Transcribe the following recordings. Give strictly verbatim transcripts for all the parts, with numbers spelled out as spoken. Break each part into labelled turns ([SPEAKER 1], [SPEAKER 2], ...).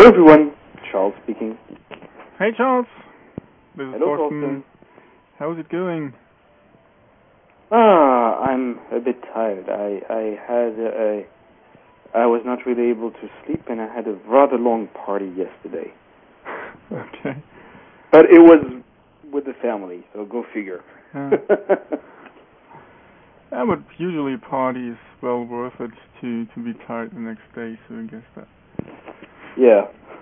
[SPEAKER 1] Hello everyone, Charles speaking.
[SPEAKER 2] Hey Charles, this is
[SPEAKER 1] Hello
[SPEAKER 2] Thorsten.
[SPEAKER 1] Thorsten.
[SPEAKER 2] How's it going?
[SPEAKER 1] Ah, I'm a bit tired. I, I had a, I was not really able to sleep and I had a rather long party yesterday.
[SPEAKER 2] Okay.
[SPEAKER 1] But it was with the family, so go figure.
[SPEAKER 2] Yeah. Yeah, but usually a party is well worth it to, to be tired the next day, so I guess that.
[SPEAKER 1] Yeah.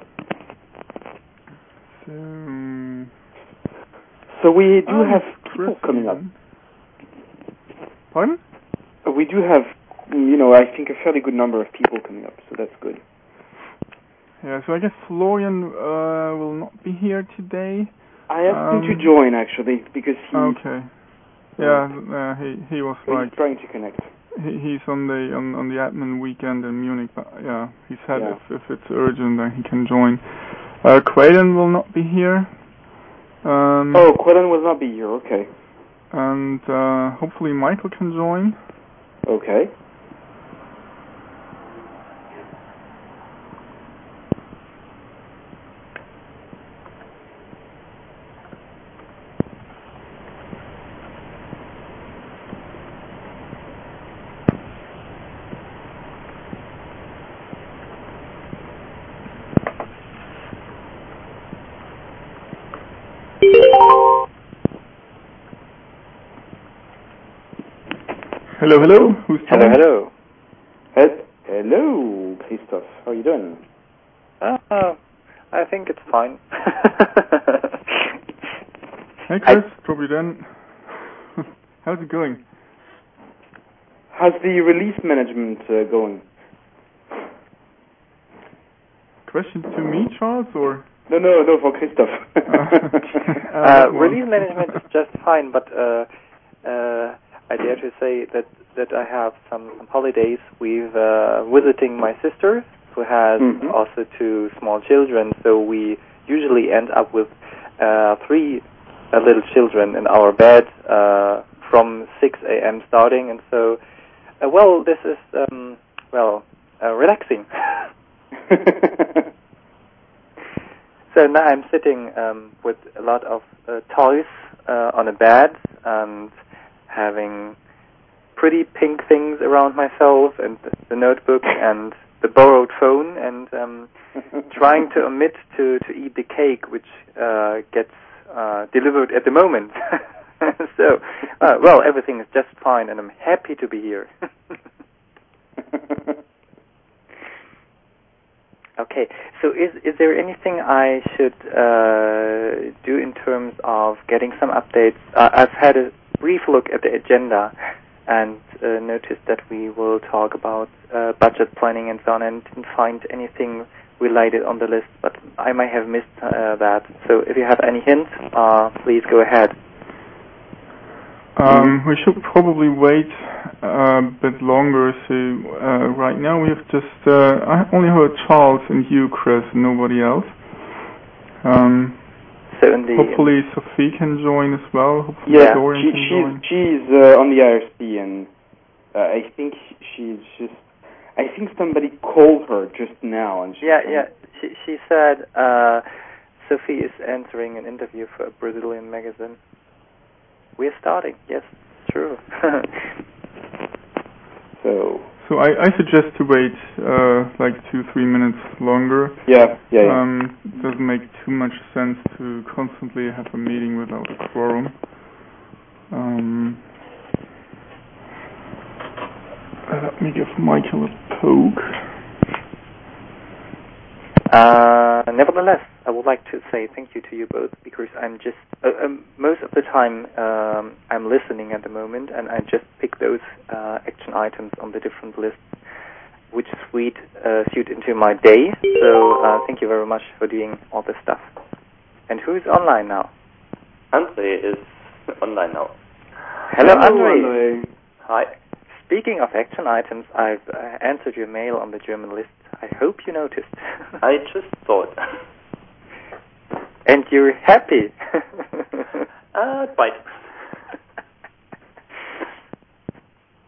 [SPEAKER 2] So,
[SPEAKER 1] So we do
[SPEAKER 2] um,
[SPEAKER 1] have
[SPEAKER 2] Chris
[SPEAKER 1] people coming up.
[SPEAKER 2] even. Pardon?
[SPEAKER 1] We do have, you know, I think a fairly good number of people coming up, so that's good.
[SPEAKER 2] Yeah, so I guess Florian uh, will not be here today.
[SPEAKER 1] I asked
[SPEAKER 2] um,
[SPEAKER 1] him to join actually because he.
[SPEAKER 2] Okay. Yeah, uh, he he was
[SPEAKER 1] so
[SPEAKER 2] like
[SPEAKER 1] he's trying to connect.
[SPEAKER 2] he, he's on the on, on the admin weekend in Munich, but yeah, he said
[SPEAKER 1] Yeah.
[SPEAKER 2] if if it's urgent then he can join. Uh, Quaylen will not be here. Um,
[SPEAKER 1] Oh, Quillen will not be here. Okay.
[SPEAKER 2] And uh, hopefully Michael can join.
[SPEAKER 1] Okay.
[SPEAKER 2] Hello, hello. Who's
[SPEAKER 1] Hello,
[SPEAKER 2] talking?
[SPEAKER 1] hello. He- hello, Christoph. How are you doing?
[SPEAKER 3] Uh, I think it's fine.
[SPEAKER 2] Hey Chris, probably then. How's it going?
[SPEAKER 1] How's the release management uh, going?
[SPEAKER 2] Question to me, Charles, or?
[SPEAKER 1] No, no, no, for Christoph.
[SPEAKER 2] uh,
[SPEAKER 3] uh, release management is just fine, but uh, uh, I dare to say that, that I have some, some holidays with uh, visiting my sister, who has
[SPEAKER 1] mm-hmm.
[SPEAKER 3] also two small children, so we usually end up with uh, three uh, little children in our bed uh, from six a.m. starting, and so, uh, well, this is, um, well, uh, relaxing. So now I'm sitting um, with a lot of uh, toys uh, on a bed and having pretty pink things around myself and the notebook and the borrowed phone and um, trying to omit to, to eat the cake which uh, gets uh, delivered at the moment. So, uh, well, everything is just fine and I'm happy to be here. Okay, so is is there anything I should uh, do in terms of getting some updates? Uh, I've had a brief look at the agenda and uh, noticed that we will talk about uh, budget planning and so on, and didn't find anything related on the list, but I might have missed uh, that. So if you have any hints, uh, please go ahead.
[SPEAKER 2] Um, we should probably wait a bit longer. So uh, right now we have just uh, I only heard Charles and you, Chris, and nobody else. Um,
[SPEAKER 3] so in the
[SPEAKER 2] hopefully Sophie can join as well. Hopefully
[SPEAKER 1] yeah,
[SPEAKER 2] Dorian
[SPEAKER 1] she,
[SPEAKER 2] can
[SPEAKER 1] she's
[SPEAKER 2] join.
[SPEAKER 1] she's uh, on the I R C, and uh, I think she's just. I think somebody called her just now, and she
[SPEAKER 3] yeah, yeah. She she said uh, Sophie is answering an interview for a Brazilian magazine. We're starting, yes, true.
[SPEAKER 1] so
[SPEAKER 2] So I, I suggest to wait uh, like two, three minutes longer.
[SPEAKER 1] Yeah, yeah, yeah.
[SPEAKER 2] Um, it doesn't make too much sense to constantly have a meeting without a quorum. Um, let me give Michael a poke.
[SPEAKER 3] Uh, nevertheless, I would like to say thank you to you both, because I'm just, uh, um, most of the time um, I'm listening at the moment, and I just pick those uh, action items on the different lists which suit, uh, suit into my day. So uh, thank you very much for doing all this stuff. And who's online now?
[SPEAKER 4] Andre is online now.
[SPEAKER 3] Hello,
[SPEAKER 1] Hello,
[SPEAKER 3] Andre.
[SPEAKER 1] Andre.
[SPEAKER 4] Hi.
[SPEAKER 3] Speaking of action items, I've uh, answered your mail on the German list. I hope you noticed.
[SPEAKER 4] I just saw it.
[SPEAKER 3] And you're happy.
[SPEAKER 4] uh, quite.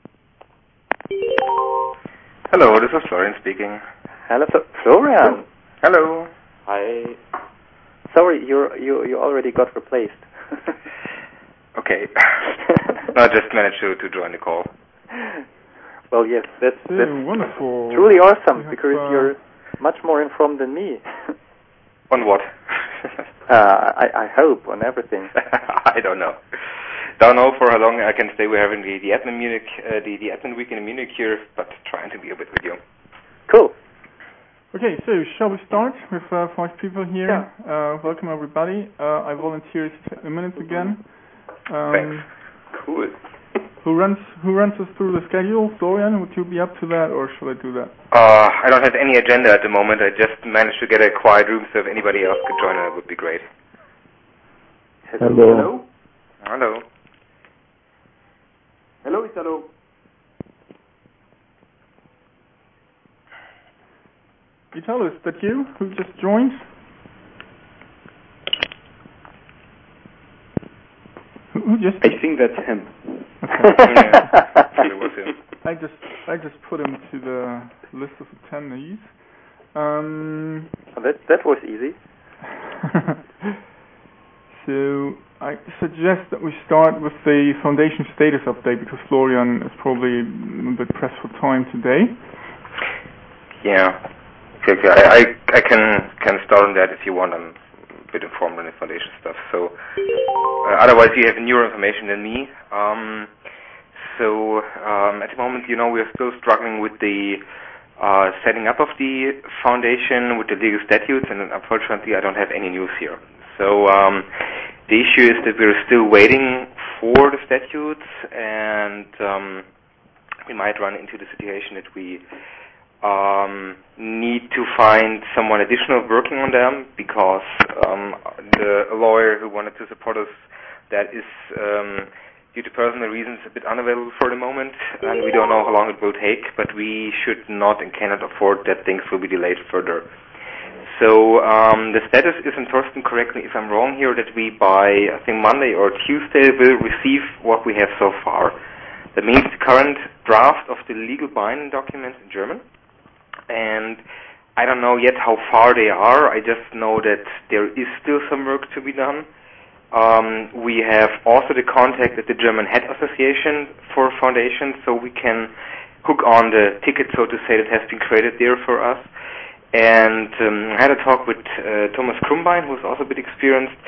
[SPEAKER 5] Hello, this is Florian speaking.
[SPEAKER 3] Hello, Fl- Florian.
[SPEAKER 5] Hello.
[SPEAKER 4] Hi.
[SPEAKER 3] Sorry, you you you already got replaced.
[SPEAKER 5] Okay. No, I just managed to, to join the call.
[SPEAKER 3] Well, yes, that's,
[SPEAKER 2] Yeah,
[SPEAKER 3] that's
[SPEAKER 2] wonderful.
[SPEAKER 3] truly awesome
[SPEAKER 2] have,
[SPEAKER 3] because
[SPEAKER 2] uh,
[SPEAKER 3] you're much more informed than me.
[SPEAKER 5] On what?
[SPEAKER 3] uh, I, I hope on everything.
[SPEAKER 5] I don't know. Don't know for how long I can stay. We're having the, the admin Munich, uh, the, the admin week in Munich here, but trying to be a bit with you.
[SPEAKER 3] Cool.
[SPEAKER 2] Okay, so shall we start with uh, five people here?
[SPEAKER 3] Yeah.
[SPEAKER 2] Uh, welcome everybody. Uh, I volunteered a minute again. Um,
[SPEAKER 5] Thanks.
[SPEAKER 4] Cool.
[SPEAKER 2] Who runs Who runs us through the schedule? Florian, would you be up to that, or should I do that?
[SPEAKER 5] Uh, I don't have any agenda at the moment. I just managed to get a quiet room, so if anybody else could join, that would be great.
[SPEAKER 1] Hello. Hello.
[SPEAKER 5] Hello.
[SPEAKER 1] Hello, Italo.
[SPEAKER 2] Italo, is that you who just joined? Who, who just?
[SPEAKER 1] I think that's him.
[SPEAKER 2] Okay.
[SPEAKER 5] Yeah, it was him.
[SPEAKER 2] I just I just put him to the list of attendees. Um,
[SPEAKER 3] Well, that that was easy.
[SPEAKER 2] So I suggest that we start with the foundation status update because Florian is probably a bit pressed for time today.
[SPEAKER 5] Yeah. Okay, okay. I, I, I can can start on that if you want. I'm a bit informed on the foundation stuff. So uh, otherwise, you have newer information than me. Um, so um, at the moment, you know, we're still struggling with the uh, setting up of the foundation with the legal statutes, and unfortunately, I don't have any news here. So um, the issue is that we're still waiting for the statutes, and um, we might run into the situation that we Um, need to find someone additional working on them because um, the lawyer who wanted to support us, that is um, due to personal reasons a bit unavailable for the moment, and we don't know how long it will take, but we should not and cannot afford that things will be delayed further. So um, the status is, and Thorsten, correct me if I'm wrong here, that we by I think Monday or Tuesday will receive what we have so far. That means the current draft of the legal binding documents in German. And I don't know yet how far they are. I just know that there is still some work to be done. Um, we have also the contact at the German Head Association for Foundations, so we can hook on the ticket, so to say, that has been created there for us. And um, I had a talk with uh, Thomas Krumbein, who's also a bit experienced.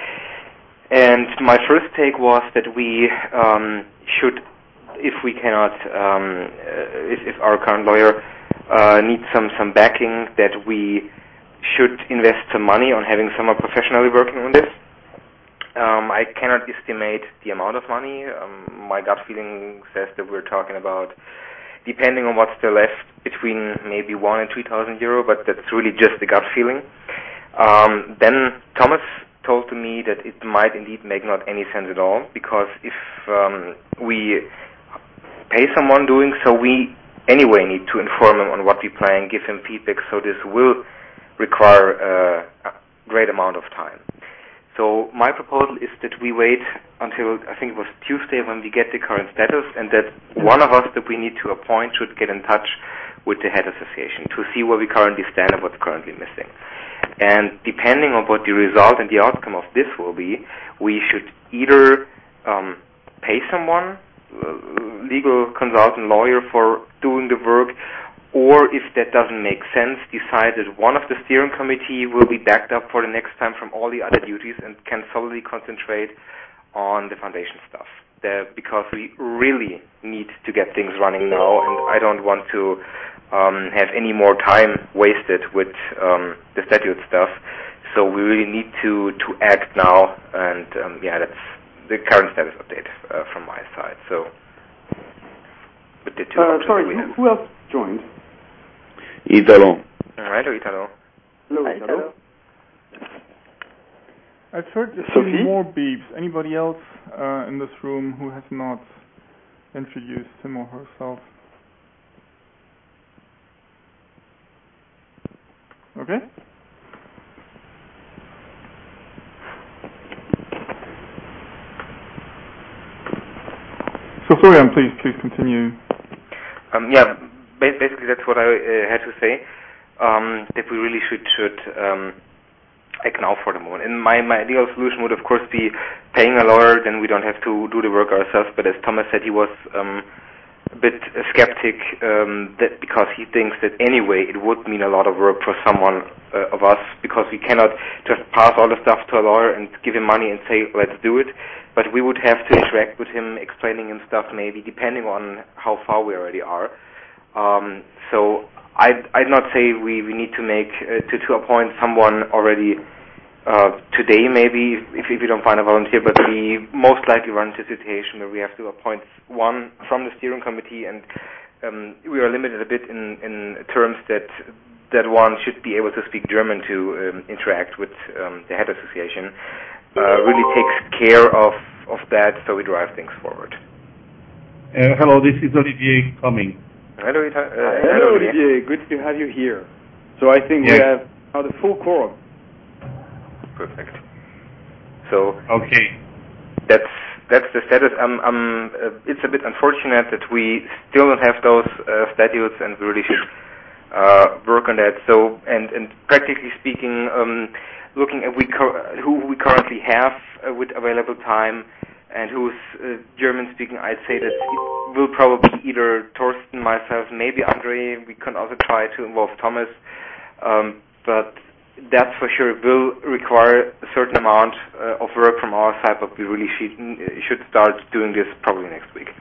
[SPEAKER 5] And my first take was that we um, should, if we cannot, um, uh, if, if our current lawyer Uh, need some, some backing, that we should invest some money on having someone professionally working on this. Um, I cannot estimate the amount of money. Um, my gut feeling says that we're talking about, depending on what's still left, between maybe one and three thousand euro, but that's really just the gut feeling. Um, then Thomas told to me that it might indeed make not any sense at all, because if um, we pay someone doing so, we anyway need to inform him on what we plan, give him feedback, so this will require uh, a great amount of time. So my proposal is that we wait until, I think it was Tuesday, when we get the current status, and that one of us that we need to appoint should get in touch with the Head Association to see where we currently stand and what's currently missing. And depending on what the result and the outcome of this will be, we should either um, pay someone, legal consultant, lawyer, for doing the work, or if that doesn't make sense, decide that one of the steering committee will be backed up for the next time from all the other duties and can solely concentrate on the foundation stuff. The, because we really need to get things running now, and I don't want to um, have any more time wasted with um, the statute stuff. So we really need to, to act now, and um, yeah, that's the current status update uh, from my side. So, with the two
[SPEAKER 1] uh,
[SPEAKER 5] options
[SPEAKER 1] sorry,
[SPEAKER 5] we
[SPEAKER 1] who,
[SPEAKER 5] have.
[SPEAKER 1] who else joined?
[SPEAKER 6] Italo.
[SPEAKER 5] Hello, Italo.
[SPEAKER 1] Hello,
[SPEAKER 3] Hi,
[SPEAKER 1] Italo.
[SPEAKER 2] I've heard a
[SPEAKER 1] Sophie?
[SPEAKER 2] few more beeps. Anybody else uh, in this room who has not introduced him or herself? Okay. So Florian, please, please continue.
[SPEAKER 5] Um, yeah, basically that's what I uh, had to say. um, that we really should should um, act now for the moment. And my, my ideal solution would, of course, be paying a lawyer, then we don't have to do the work ourselves. But as Thomas said, he was um, a bit a skeptic um, that because he thinks that anyway it would mean a lot of work for someone uh, of us, because we cannot just pass all the stuff to a lawyer and give him money and say, let's do it. But we would have to interact with him, explaining him stuff maybe, depending on how far we already are. Um, so I'd, I'd not say we, we need to make, uh, to, to appoint someone already uh, today maybe, if, if we don't find a volunteer, but we most likely run into a situation where we have to appoint one from the steering committee, and um, we are limited a bit in, in terms that that one should be able to speak German to um, interact with um, the head association. Uh, really takes care of, of that, so we drive things forward.
[SPEAKER 7] Uh, hello, this is Olivier coming.
[SPEAKER 5] Hello, Ita- uh,
[SPEAKER 1] hello,
[SPEAKER 5] hello,
[SPEAKER 1] Olivier. Good to have you here. So I think
[SPEAKER 7] yes.
[SPEAKER 1] we have now the full quorum.
[SPEAKER 5] Perfect. So
[SPEAKER 7] okay,
[SPEAKER 5] that's that's the status. Um, um, uh, it's a bit unfortunate that we still don't have those uh, statutes, and we really should uh, work on that. So, and and practically speaking, um, looking at we cur- who we currently have uh, with available time and who's uh, German speaking, I'd say that it will probably either Torsten, myself, maybe Andre. We can also try to involve Thomas, um, but that's for sure will require a certain amount uh, of work from our side, but we really should, should start doing this probably next week.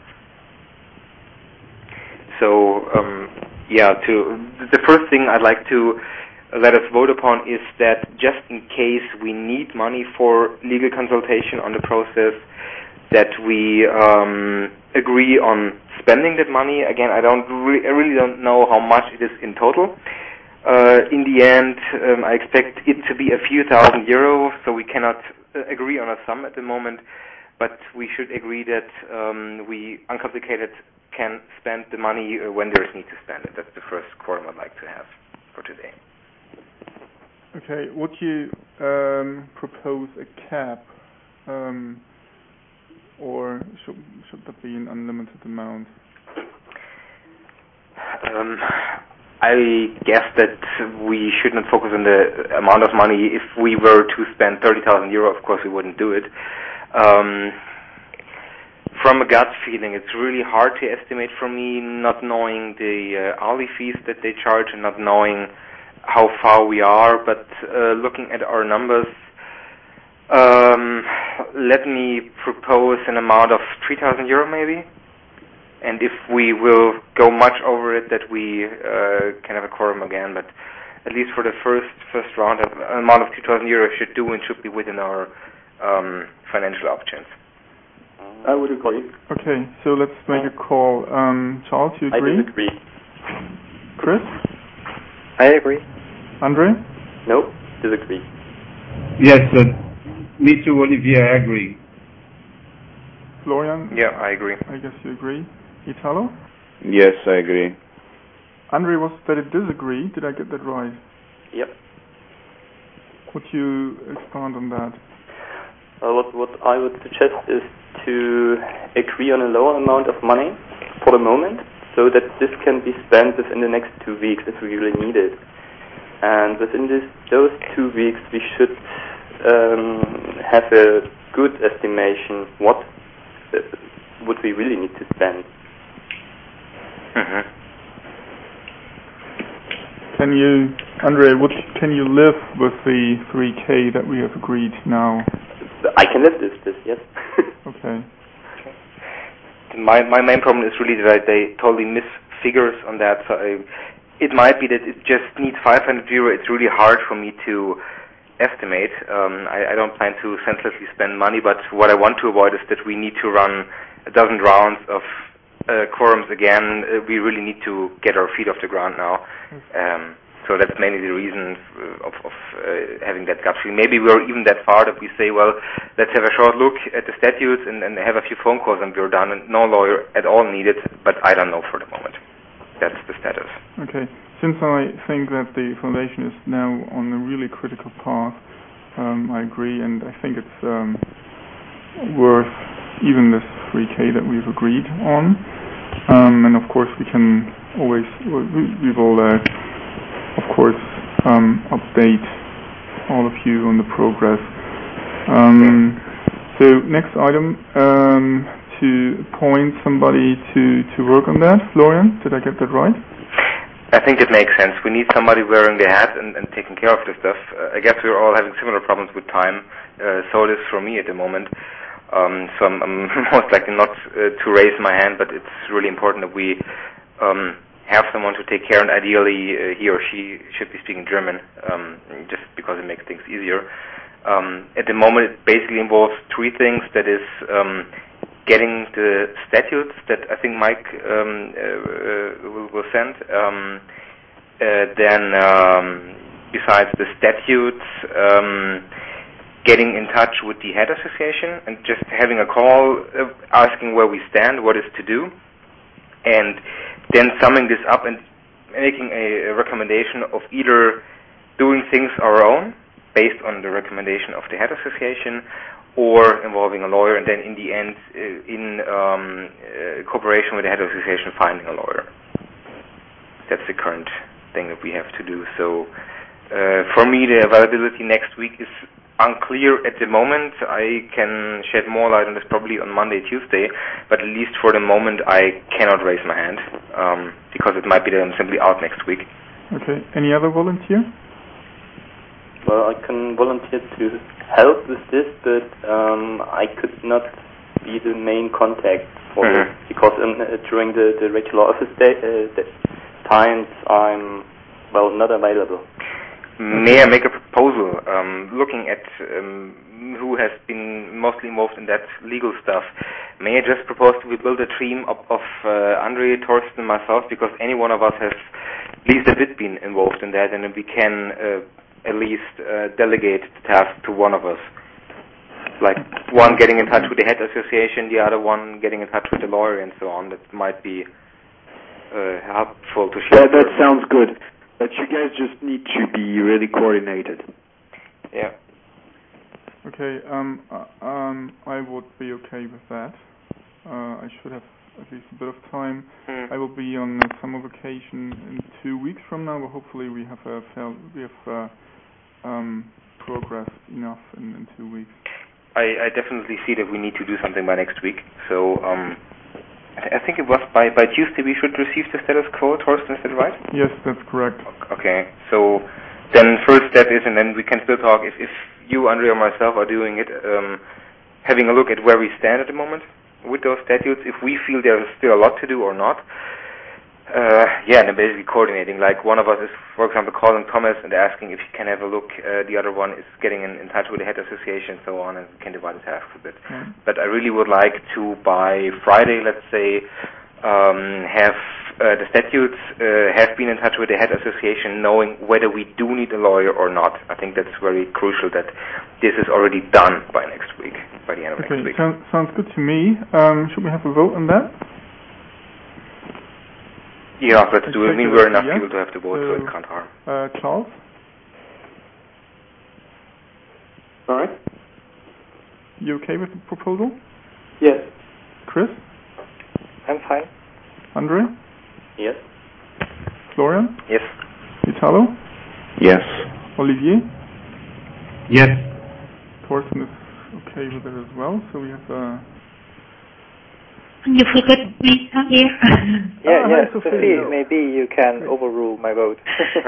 [SPEAKER 5] So, um, yeah, to the first thing I'd like to let us vote upon is that just in case we need money for legal consultation on the process, that we um, agree on spending that money. Again, I don't re- I really don't know how much it is in total. Uh, in the end, um, I expect it to be a few thousand euros, so we cannot uh, agree on a sum at the moment, but we should agree that um, we, uncomplicated, can spend the money uh, when there's need to spend it. That's the first quorum I'd like to have for today.
[SPEAKER 2] Okay, would you um, propose a cap, um, or should, should that be an unlimited amount?
[SPEAKER 5] Um, I guess that we should not focus on the amount of money. If we were to spend thirty thousand euro, of course we wouldn't do it. Um, from a gut feeling, it's really hard to estimate for me, not knowing the uh, hourly fees that they charge and not knowing how far we are, but uh, looking at our numbers, um, let me propose an amount of three thousand euro maybe. And if we will go much over it, that we uh, can have a quorum again. But at least for the first first round, an amount of two thousand euros should do and should be within our um, financial options.
[SPEAKER 1] I would agree.
[SPEAKER 2] Okay, so let's make a call. Um, Charles, you agree?
[SPEAKER 4] I disagree.
[SPEAKER 2] Chris?
[SPEAKER 3] I agree.
[SPEAKER 2] Andre?
[SPEAKER 4] No, disagree.
[SPEAKER 7] Yes, uh, me too, Olivier, I agree.
[SPEAKER 2] Florian?
[SPEAKER 5] Yeah, I agree.
[SPEAKER 2] I guess you agree. Italo?
[SPEAKER 6] Yes, I agree.
[SPEAKER 2] Andre was that it disagree. Did I get that right?
[SPEAKER 4] Yep.
[SPEAKER 2] Would you expand on that?
[SPEAKER 4] Uh, what what I would suggest is to agree on a lower amount of money for the moment, so that this can be spent within the next two weeks if we really need it. And within this, those two weeks, we should um, have a good estimation what uh, would we really need to spend.
[SPEAKER 5] Mm-hmm.
[SPEAKER 2] Can you, Andre, would, can you live with the three K that we have agreed now?
[SPEAKER 4] I can live with this, yes.
[SPEAKER 2] Okay.
[SPEAKER 5] My my main problem is really that they totally miss figures on that. So I, it might be that it just needs five hundred euro. It's really hard for me to estimate. Um, I, I don't plan to senselessly spend money, but what I want to avoid is that we need to run a dozen rounds of uh, quorums again. Uh, we really need to get our feet off the ground now. Um, so that's mainly the reason of, of uh, having that gut feeling. Maybe we're even that far that we say, well, let's have a short look at the statutes and, and have a few phone calls and we're done. And no lawyer at all needed, but I don't know for the moment. That's the status.
[SPEAKER 2] Okay. Since I think that the foundation is now on a really critical path, um, I agree, and I think it's um, worth even this three K that we've agreed on. Um, and of course, we can always we, we will uh, of course um, update all of you on the progress. Um, so next item, um, to appoint somebody to, to work on that. Florian, did I get that right?
[SPEAKER 5] I think it makes sense. We need somebody wearing the hat and, and taking care of the stuff. Uh, I guess we're all having similar problems with time. Uh, so it is for me at the moment. Um, so I'm, I'm most likely not uh, to raise my hand, but it's really important that we um, have someone to take care, and ideally uh, he or she should be speaking German, um, just because it makes things easier. Um, at the moment, it basically involves three things. That is um, getting the statutes that I think Mike um, uh, will, will send. Um, uh, then, um, besides the statutes, um, getting in touch with the head association and just having a call, uh, asking where we stand, what is to do, and then summing this up and making a, a recommendation of either doing things our own, based on the recommendation of the head association, or involving a lawyer, and then in the end, uh, in um, uh, cooperation with the head association, finding a lawyer. That's the current thing that we have to do. So uh, for me, the availability next week is unclear at the moment. I can shed more light on this probably on Monday, Tuesday, but at least for the moment, I cannot raise my hand, um, because it might be that I'm simply out next week.
[SPEAKER 2] Okay. Any other volunteer?
[SPEAKER 4] Well, I can volunteer to help with this, but um, I could not be the main contact for
[SPEAKER 5] mm-hmm.
[SPEAKER 4] it, because in, uh, during the, the regular office day, uh, the times I'm, well, not available.
[SPEAKER 5] May I make a proposal? Um, looking at um, who has been mostly involved in that legal stuff, may I just propose that we build a team of, of uh, Andre, Torsten, and myself, because any one of us has at least a bit been involved in that, and then we can uh, at least uh, delegate the task to one of us. Like one getting in touch with the head association, the other one getting in touch with the lawyer, and so on. That might be uh, helpful to share.
[SPEAKER 6] That, that sounds good. But you guys just need to be really coordinated.
[SPEAKER 5] Yeah.
[SPEAKER 2] Okay. Um. Uh, um. I would be okay with that. Uh, I should have at least a bit of time.
[SPEAKER 5] Hmm.
[SPEAKER 2] I will be on a summer vacation in two weeks from now, but hopefully we have a fail, we have uh, um, progressed enough in, in two weeks.
[SPEAKER 5] I, I definitely see that we need to do something by next week. So um, I, th- I think it was by, by Tuesday we should receive the status quo. Torsten, is that right?
[SPEAKER 2] Yes, that's correct.
[SPEAKER 5] Okay. So then first step is, and then we can still talk, if, if you, Andre, or myself are doing it, um, having a look at where we stand at the moment with those statutes, if we feel there's still a lot to do or not. Uh, yeah, and then basically coordinating. Like one of us is, for example, calling Thomas and asking if he can have a look. Uh, the other one is getting in, in touch with the head association and so on, and we can divide the tasks a bit.
[SPEAKER 2] Mm.
[SPEAKER 5] But I really would like to, by Friday, let's say, um, have uh, the statutes uh, have been in touch with the head association, knowing whether we do need a lawyer or not. I think that's very crucial that this is already done by next week, by the end of
[SPEAKER 2] okay,
[SPEAKER 5] next week.
[SPEAKER 2] Sounds, sounds good to me. Um, should we have a vote on that?
[SPEAKER 5] Yeah, let's do it. I mean, we're enough
[SPEAKER 2] yeah.
[SPEAKER 5] people to have to vote, so, so it can't harm.
[SPEAKER 2] Uh, Charles?
[SPEAKER 8] All right.
[SPEAKER 2] You okay with the proposal?
[SPEAKER 8] Yes.
[SPEAKER 2] Chris?
[SPEAKER 3] I'm fine.
[SPEAKER 2] Andre?
[SPEAKER 4] Yes.
[SPEAKER 2] Florian?
[SPEAKER 5] Yes.
[SPEAKER 2] Italo?
[SPEAKER 6] Yes.
[SPEAKER 2] Olivier?
[SPEAKER 7] Yes.
[SPEAKER 2] Torsten is okay with it as well, so we have uh
[SPEAKER 9] You forgot me here.
[SPEAKER 3] Yeah,
[SPEAKER 2] ah,
[SPEAKER 3] yeah,
[SPEAKER 2] hi, Sophie.
[SPEAKER 3] Sophie,
[SPEAKER 2] No.
[SPEAKER 3] maybe you can
[SPEAKER 2] Great.
[SPEAKER 3] overrule my vote.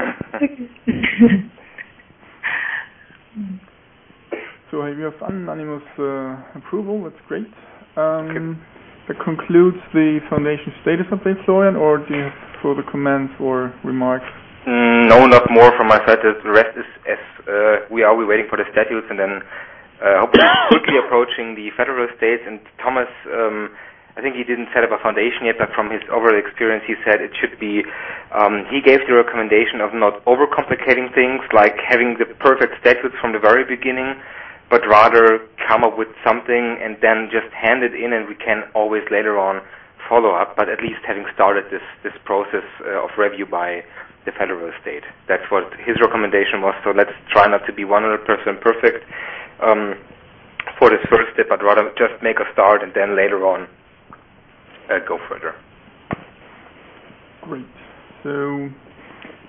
[SPEAKER 2] So we have unanimous uh, approval. That's great. Um, that concludes the foundation status update, Florian, or do you have further comments or remarks?
[SPEAKER 5] Mm, no, not more from my side. The rest is as uh, we are. We're waiting for the statutes, and then uh, hopefully quickly approaching the federal states. And Thomas, um, I think he didn't set up a foundation yet, but from his overall experience, he said it should be. Um, he gave the recommendation of not overcomplicating things, like having the perfect statutes from the very beginning, but rather come up with something and then just hand it in, and we can always later on follow up. But at least having started this this process uh, of review by the federal state. That's what his recommendation was. So let's try not to be one hundred percent perfect um, for this first step, but rather just make a start and then later on uh, go further.
[SPEAKER 2] Great. So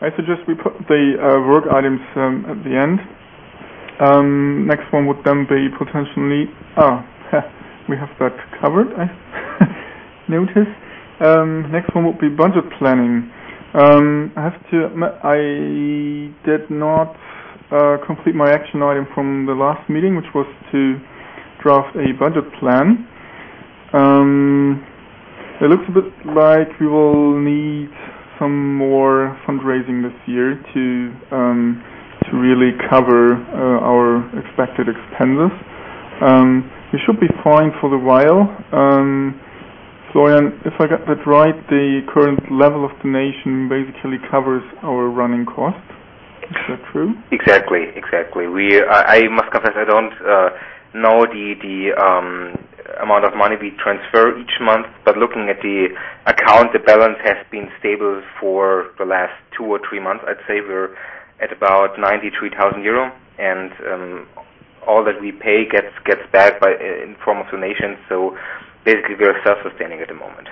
[SPEAKER 2] I suggest we put the uh, work items um, at the end. Um, next one would then be potentially... Ah, we have that covered, I notice. Um, next one would be budget planning. Um, I have to admit, I did not uh, complete my action item from the last meeting, which was to draft a budget plan. Um, it looks a bit like we will need some more fundraising this year to um, to really cover uh, our expected expenses. Um, we should be fine for the while. Um, Florian, if I got that right, the current level of donation basically covers our running costs. Is that true?
[SPEAKER 5] Exactly, exactly. We, I, I must confess, I don't uh, know the the um, amount of money we transfer each month, but looking at the account, the balance has been stable for the last two or three months. I'd say we're at about ninety-three thousand euro, and um, all that we pay gets gets back by in form of donations. So basically, we are self-sustaining at the moment.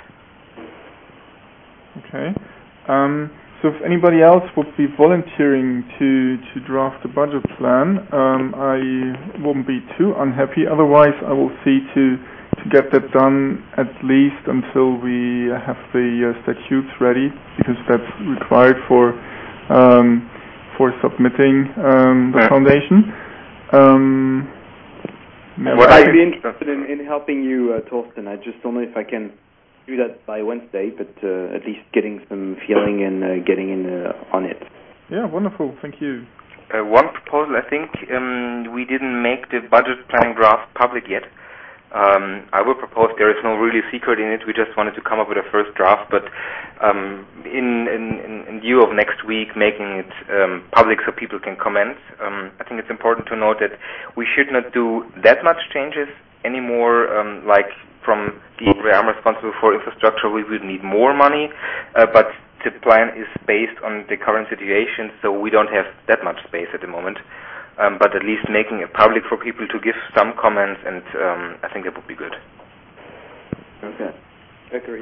[SPEAKER 2] Okay. Um, so if anybody else would be volunteering to, to draft a budget plan, um, I wouldn't be too unhappy. Otherwise, I will see to to get that done at least until we have the uh, statutes ready, because that's required for um, for submitting um, the
[SPEAKER 5] yeah.
[SPEAKER 2] foundation. Um,
[SPEAKER 6] Well, I'd be interested in, in helping you, uh, Torsten. I just don't know if I can do that by Wednesday, but uh, at least getting some feeling and uh, getting in uh, on it.
[SPEAKER 2] Yeah, wonderful. Thank you.
[SPEAKER 5] Uh, one proposal, I think um, we didn't make the budget planning draft public yet. Um, I will propose, there is no really secret in it, we just wanted to come up with a first draft, but um, in, in, in view of next week making it um, public so people can comment, um, I think it's important to note that we should not do that much changes anymore, um, like from the area I'm responsible for infrastructure, we would need more money, uh, but the plan is based on the current situation, so we don't have that much space at the moment. Um, but at least making it public for people to give some comments, and um, I think that would be good.
[SPEAKER 6] Okay. Agreed.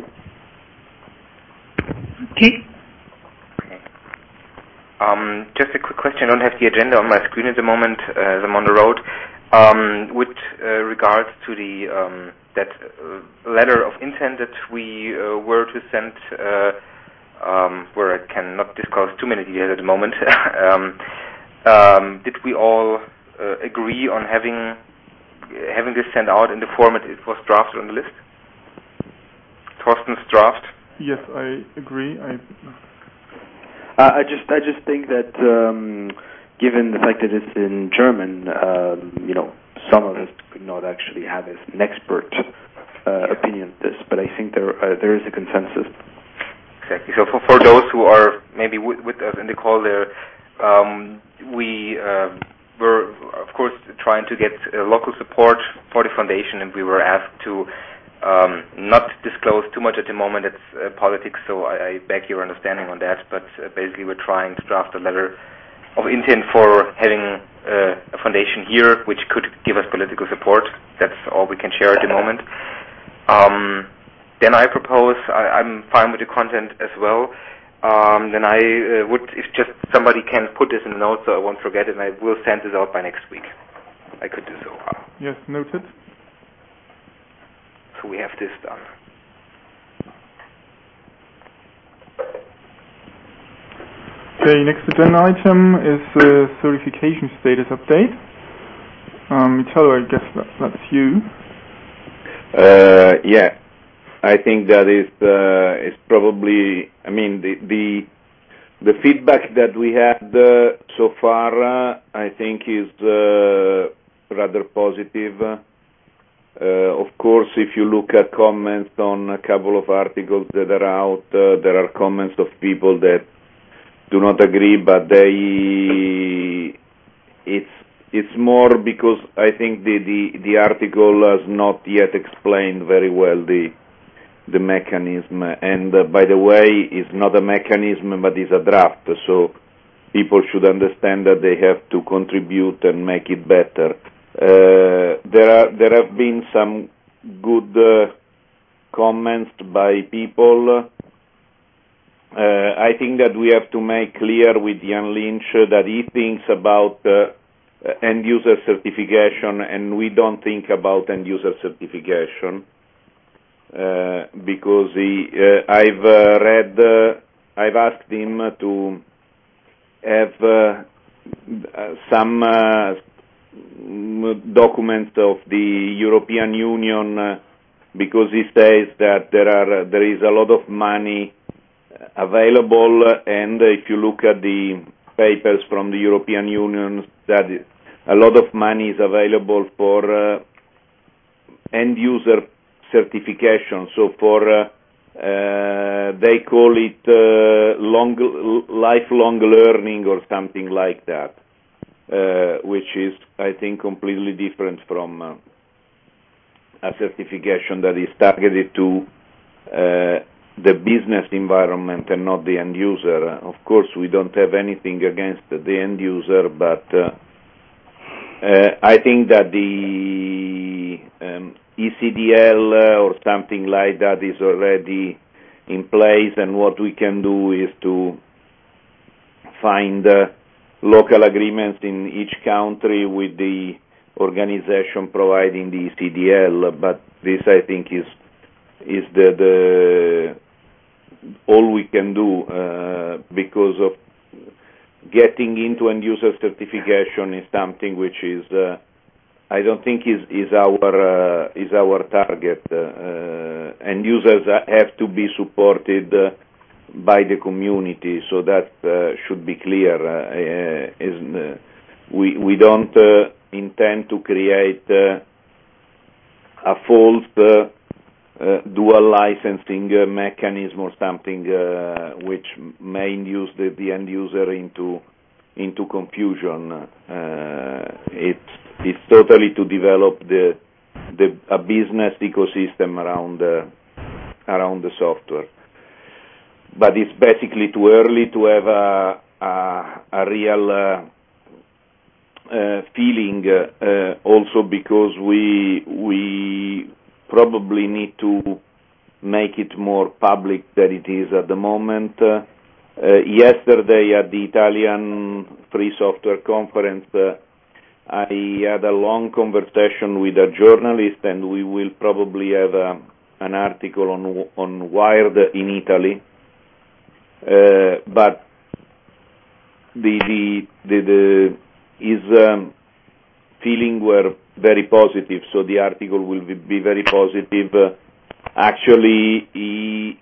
[SPEAKER 9] Okay.
[SPEAKER 5] Okay. Um, just a quick question. I don't have the agenda on my screen at the moment uh, as I'm on the road. Um, with uh, regards to the um, that uh, letter of intent that we uh, were to send, uh, um, where I cannot disclose too many details at the moment. um, Um, did we all uh, agree on having having this sent out in the format it was drafted on the list? Torsten's draft?
[SPEAKER 2] Yes, I agree. I
[SPEAKER 6] uh, I just I just think that um, given the fact that it's in German, um, you know, some of us could not actually have an expert uh, opinion of this, but I think there uh, there is a consensus.
[SPEAKER 5] Exactly. So for, for those who are maybe w- with us in the call there, Um, we uh, were, of course, trying to get uh, local support for the foundation, and we were asked to um, not disclose too much at the moment. It's uh, politics, so I, I beg your understanding on that. But uh, basically, we're trying to draft a letter of intent for having uh, a foundation here, which could give us political support. That's all we can share at the moment. Um, then I propose, I, I'm fine with the content as well. Um, then I uh, would, if just somebody can put this in the notes so I won't forget it, and I will send this out by next week. I could do so.
[SPEAKER 2] Yes, noted.
[SPEAKER 5] So we have this done.
[SPEAKER 2] Okay, next agenda item is uh, certification status update. Um, Italo, I guess that, that's you.
[SPEAKER 10] Uh, yeah. I think that is uh, is probably. I mean, the the, the feedback that we had uh, so far, uh, I think, is uh, rather positive. Uh, of course, if you look at comments on a couple of articles that are out, uh, there are comments of people that do not agree, but they it's it's more because I think the the, the article has not yet explained very well the. the mechanism, and uh, by the way, it's not a mechanism but it's a draft, so people should understand that they have to contribute and make it better. Uh, there are there have been some good uh, comments by people. uh, I think that we have to make clear with Jan Lynch that he thinks about uh, end-user certification, and we don't think about end-user certification uh, because he, uh, I've uh, read, uh, I've asked him to have uh, some uh, documents of the European Union uh, because he says that there are there is a lot of money available, and if you look at the papers from the European Union, that a lot of money is available for uh, end user certification. So for uh, uh, they call it uh, long lifelong learning or something like that, uh, which is I think completely different from uh, a certification that is targeted to uh, the business environment and not the end user. Of course, we don't have anything against the end user, but uh, uh, I think that the um, E C D L uh, or something like that is already in place, and what we can do is to find uh, local agreements in each country with the organization providing the E C D L, but this I think is is the, the all we can do uh, because of getting into end user certification is something which is uh, I don't think is is our uh, is our target. Uh, end users have to be supported uh, by the community, so that uh, should be clear. Uh, is, uh, we we don't uh, intend to create uh, a false uh, uh, dual licensing uh, mechanism or something uh, which may induce the, the end user into into confusion. Uh, it's it's totally to develop the the a business ecosystem around uh, around the software. But it's basically too early to have a a, a real uh, uh, feeling. Uh, uh, also because we we probably need to make it more public than it is at the moment. Uh, uh, yesterday at the Italian Free Software Conference, uh, I had a long conversation with a journalist, and we will probably have a, an article on on Wired in Italy. Uh, but the the the, the his um, feeling were very positive, so the article will be, be very positive. Uh, actually, he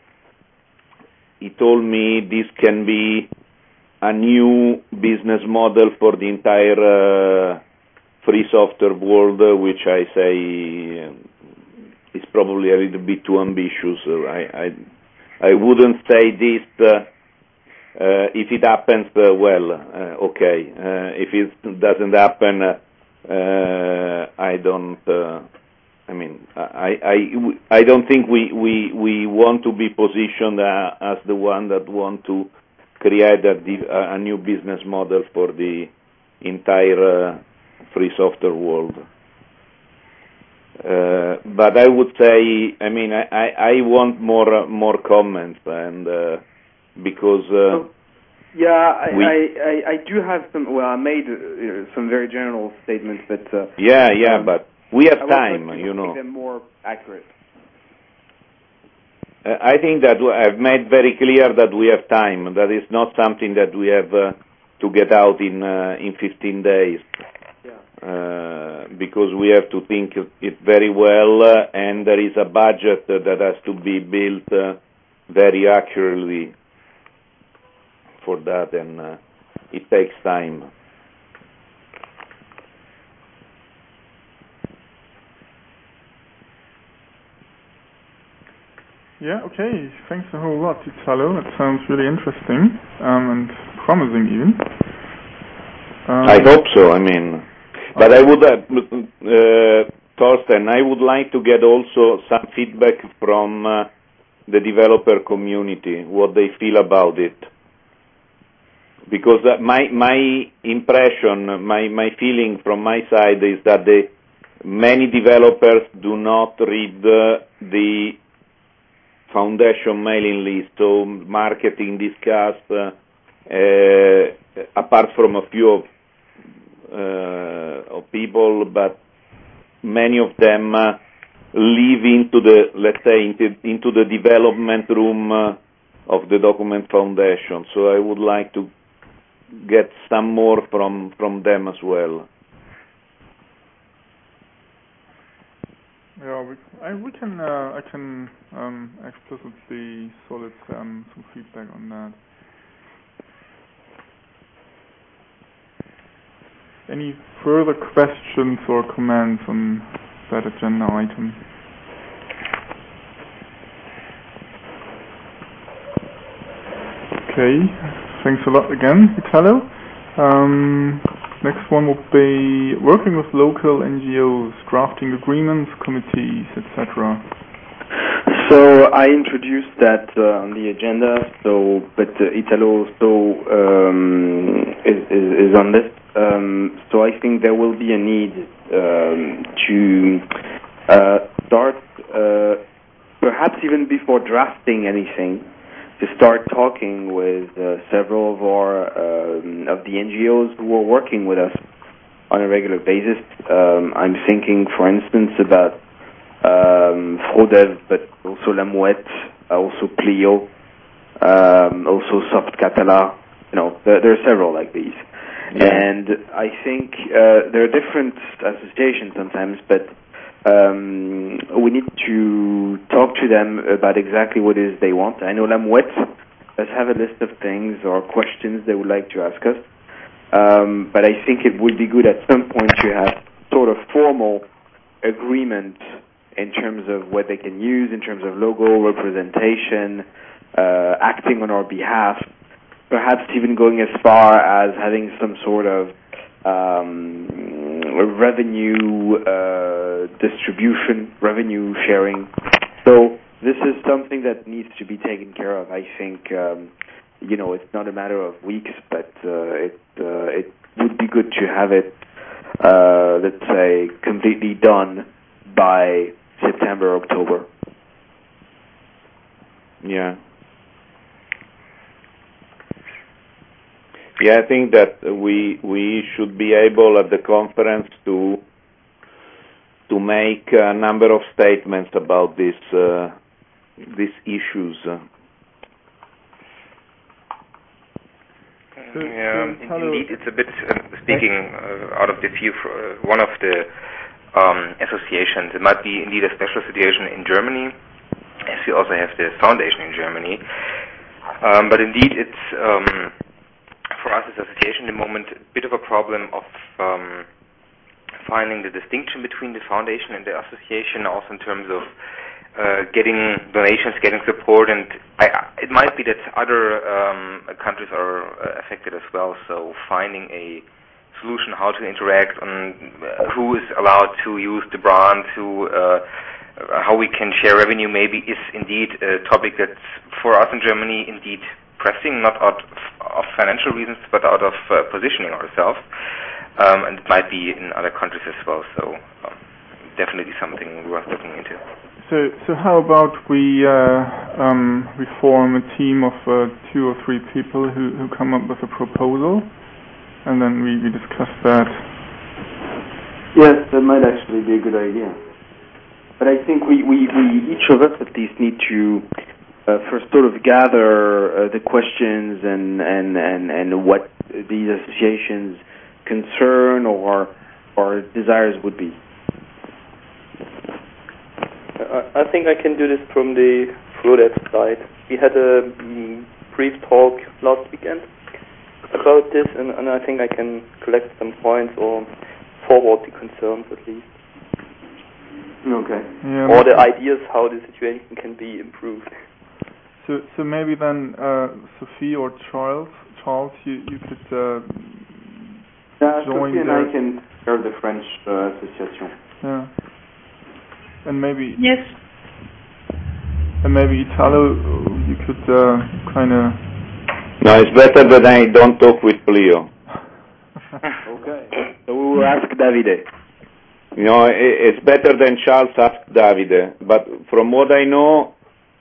[SPEAKER 10] he told me this can be a new business model for the entire uh, free software world, uh, which I say um, is probably a little bit too ambitious. Uh, I, I I wouldn't say this. Uh, uh, if it happens, uh, well, uh, okay. Uh, if it doesn't happen, uh, uh, I don't. Uh, I mean, I, I, I don't think we, we, we want to be positioned uh, as the one that want to create a, a new business model for the entire uh, free software world. Uh, but I would say, I mean, I, I, I want more uh, more comments, and uh, because uh,
[SPEAKER 6] oh, yeah, I,
[SPEAKER 10] we,
[SPEAKER 6] I, I, I do have some. Well, I made uh, some very general statements, but uh,
[SPEAKER 10] yeah, yeah, um, but we have
[SPEAKER 6] I
[SPEAKER 10] time,
[SPEAKER 6] like to
[SPEAKER 10] you know.
[SPEAKER 6] make them more accurate.
[SPEAKER 10] Uh, I think that I've made very clear that we have time. That is not something that we have uh, to get out in uh, in fifteen days. Uh, because we have to think it very well, uh, and there is a budget uh, that has to be built uh, very accurately for that, and uh, it takes time.
[SPEAKER 2] Yeah, okay. Thanks a whole lot, Italo. That sounds really interesting um, and promising even. Um,
[SPEAKER 10] I hope so, I mean... But I would, uh, uh, Thorsten, I would like to get also some feedback from uh, the developer community, what they feel about it. Because uh, my my impression, my, my feeling from my side is that the many developers do not read uh, the foundation mailing list, so marketing discussed, uh, uh, apart from a few of, uh, of people, but many of them uh, live into the, let's say, into, into the development room uh, of the Document Foundation. So I would like to get some more from from them as well.
[SPEAKER 2] Yeah, we, I, we can. Uh, I can um, explicitly solicit um, some feedback on that. Any further questions or comments on that agenda item? Okay, thanks a lot again, Italo. Um, next one will be working with local N G Os, drafting agreements, committees, et cetera.
[SPEAKER 6] So I introduced that uh, on the agenda. So, but uh, Italo also um, is, is, is on this. Um, so I think there will be a need um, to uh, start, uh, perhaps even before drafting anything, to start talking with uh, several of our um, of the N G Os who are working with us on a regular basis. Um, I'm thinking, for instance, about um, Frodev, but also La Mouette, also Plio, um, also Soft Catala. You know, there, there are several like these. Yeah. And I think uh, there are different associations sometimes, but um, we need to talk to them about exactly what it is they want. I know La Mouette does have a list of things or questions they would like to ask us, um, but I think it would be good at some point to have sort of formal agreement in terms of what they can use, in terms of logo, representation, uh, acting on our behalf, perhaps even going as far as having some sort of um, revenue uh, distribution, revenue sharing. So this is something that needs to be taken care of. I think, um, you know, it's not a matter of weeks, but uh, it uh, it would be good to have it, uh, let's say, completely done by September, October.
[SPEAKER 10] Yeah. Yeah, I think that we we should be able at the conference to to make a number of statements about this uh, these issues.
[SPEAKER 5] Yeah, indeed, it's a bit uh, speaking uh, out of the view for uh, one of the um, associations. It might be indeed a special situation in Germany, as we also have the foundation in Germany. Um, but indeed, it's um, for us as association at the moment a bit of a problem of um, finding the distinction between the foundation and the association, also in terms of uh, getting donations, getting support, and I, it might be that other um, countries are uh, affected as well. So finding a solution how to interact on uh, who is allowed to use the brand, who uh, how we can share revenue maybe is indeed a topic that's for us in Germany indeed pressing, not out of financial reasons, but out of uh, positioning ourselves. Um, and it might be in other countries as well. So um, definitely something worth looking into.
[SPEAKER 2] So, so how about we uh, um, we form a team of uh, two or three people who, who come up with a proposal, and then we, we discuss that.
[SPEAKER 6] Yes, that might actually be a good idea. But I think we, we, we each of us at least need to uh, first sort of gather uh, the questions and, and, and, and what these associations concern or or desires would be.
[SPEAKER 4] I think I can do this from the Frodev side. We had a um, brief talk last weekend about this, and, and I think I can collect some points or forward the concerns at least.
[SPEAKER 6] Okay.
[SPEAKER 2] Yeah,
[SPEAKER 4] or the ideas how the situation can be improved.
[SPEAKER 2] So, so maybe then uh, Sophie or Charles, Charles, you you could uh,
[SPEAKER 6] yeah,
[SPEAKER 2] join
[SPEAKER 6] Sophie and
[SPEAKER 2] the
[SPEAKER 6] I can serve the French uh, association.
[SPEAKER 2] Yeah. And maybe
[SPEAKER 9] yes.
[SPEAKER 2] And maybe Italo, you could uh, kind of.
[SPEAKER 10] No, it's better that I don't talk with Plio.
[SPEAKER 6] Okay. So we will ask Davide.
[SPEAKER 10] You know, it's better than Charles asked Davide. But from what I know,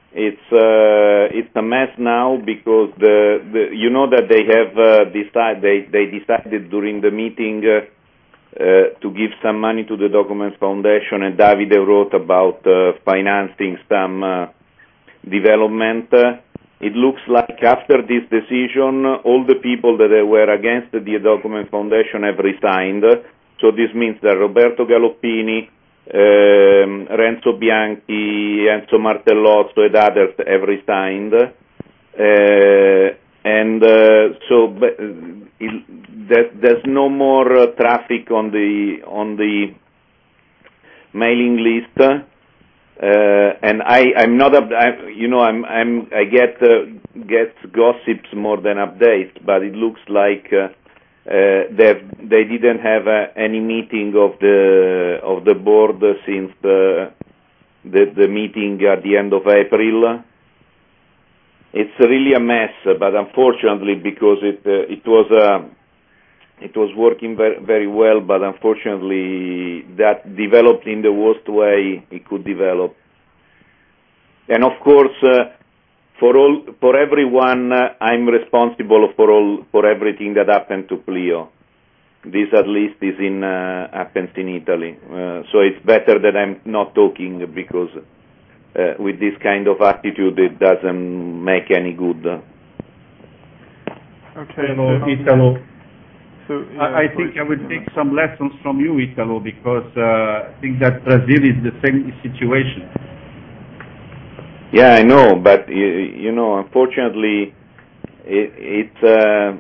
[SPEAKER 10] it's uh, it's a mess now because the, the you know that they have uh, decided they they decided during the meeting uh, uh, to give some money to the Documents Foundation, and Davide wrote about uh, financing some uh, development. Uh, it looks like after this decision, all the people that were against the Documents Foundation have resigned. So this means that Roberto Galoppini, Um, Renzo Bianchi, Enzo Martellozzo, and others have resigned, uh, and uh, so it, there, there's no more uh, traffic on the on the mailing list, uh, and I, I'm not, I, you know, I'm, I'm I get uh, get gossips more than updates, but it looks like. Uh, Uh, they they didn't have uh, any meeting of the of the board since the, the the meeting at the end of April. It's really a mess, but unfortunately, because it uh, it was uh, it was working very, very well, but unfortunately that developed in the worst way it could develop. And of course. Uh, For all, for everyone, uh, I'm responsible for all, for everything that happened to Pleo. This at least is in, uh, happens in Italy. Uh, so it's better that I'm not talking because uh, with this kind of attitude it doesn't make any good.
[SPEAKER 2] Okay.
[SPEAKER 7] Hello, Italo.
[SPEAKER 2] So, yeah,
[SPEAKER 7] I, I think I would take some lessons from you, Italo, because uh, I think that Brazil is the same situation.
[SPEAKER 10] Yeah, I know, but you, you know, unfortunately, it, it's. Uh,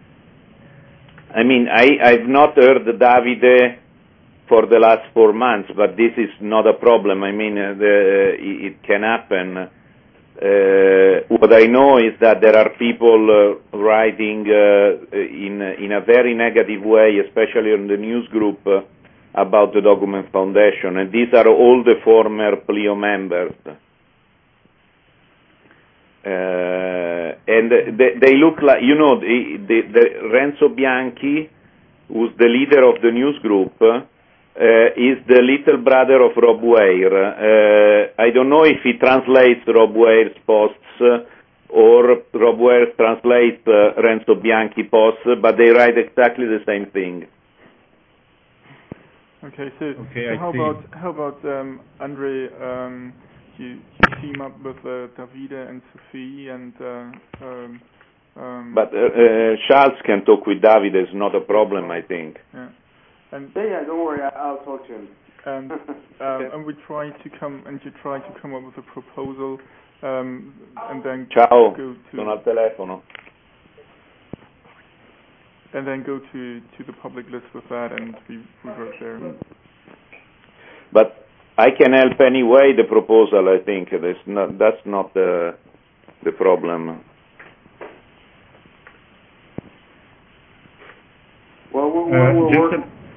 [SPEAKER 10] I mean, I I've not heard Davide for the last four months, but this is not a problem. I mean, uh, the, it can happen. Uh, what I know is that there are people uh, writing uh, in in a very negative way, especially on the news group uh, about the Documents Foundation, and these are all the former Pleo members. Uh, and they, they look like, you know, the, the, the Renzo Bianchi, who's the leader of the news group, uh, is the little brother of Rob Weir. Uh, I don't know if he translates Rob Weir's posts uh, or Rob Weir translates uh, Renzo Bianchi posts, but they write exactly the same thing.
[SPEAKER 2] Okay, so,
[SPEAKER 7] okay,
[SPEAKER 2] so how
[SPEAKER 7] see.
[SPEAKER 2] about how about um, Andre? Um, You, you team up with uh, Davide and Sophie and uh, um, um,
[SPEAKER 10] but uh, uh, Charles can talk with Davide. It's not a problem, I think.
[SPEAKER 2] Yeah, and
[SPEAKER 8] yeah, yeah don't worry, I, I'll talk to him.
[SPEAKER 2] And um, okay. and we try to come and you try to come up with a proposal, um, and then
[SPEAKER 10] Ciao,
[SPEAKER 2] go to
[SPEAKER 10] sono al telefono.
[SPEAKER 2] And then go to to the public list with that, and we we work there.
[SPEAKER 10] But. I can help anyway. The proposal, I think, that's not that's not the the problem.
[SPEAKER 8] Well, we'll,
[SPEAKER 7] uh,
[SPEAKER 8] we'll work.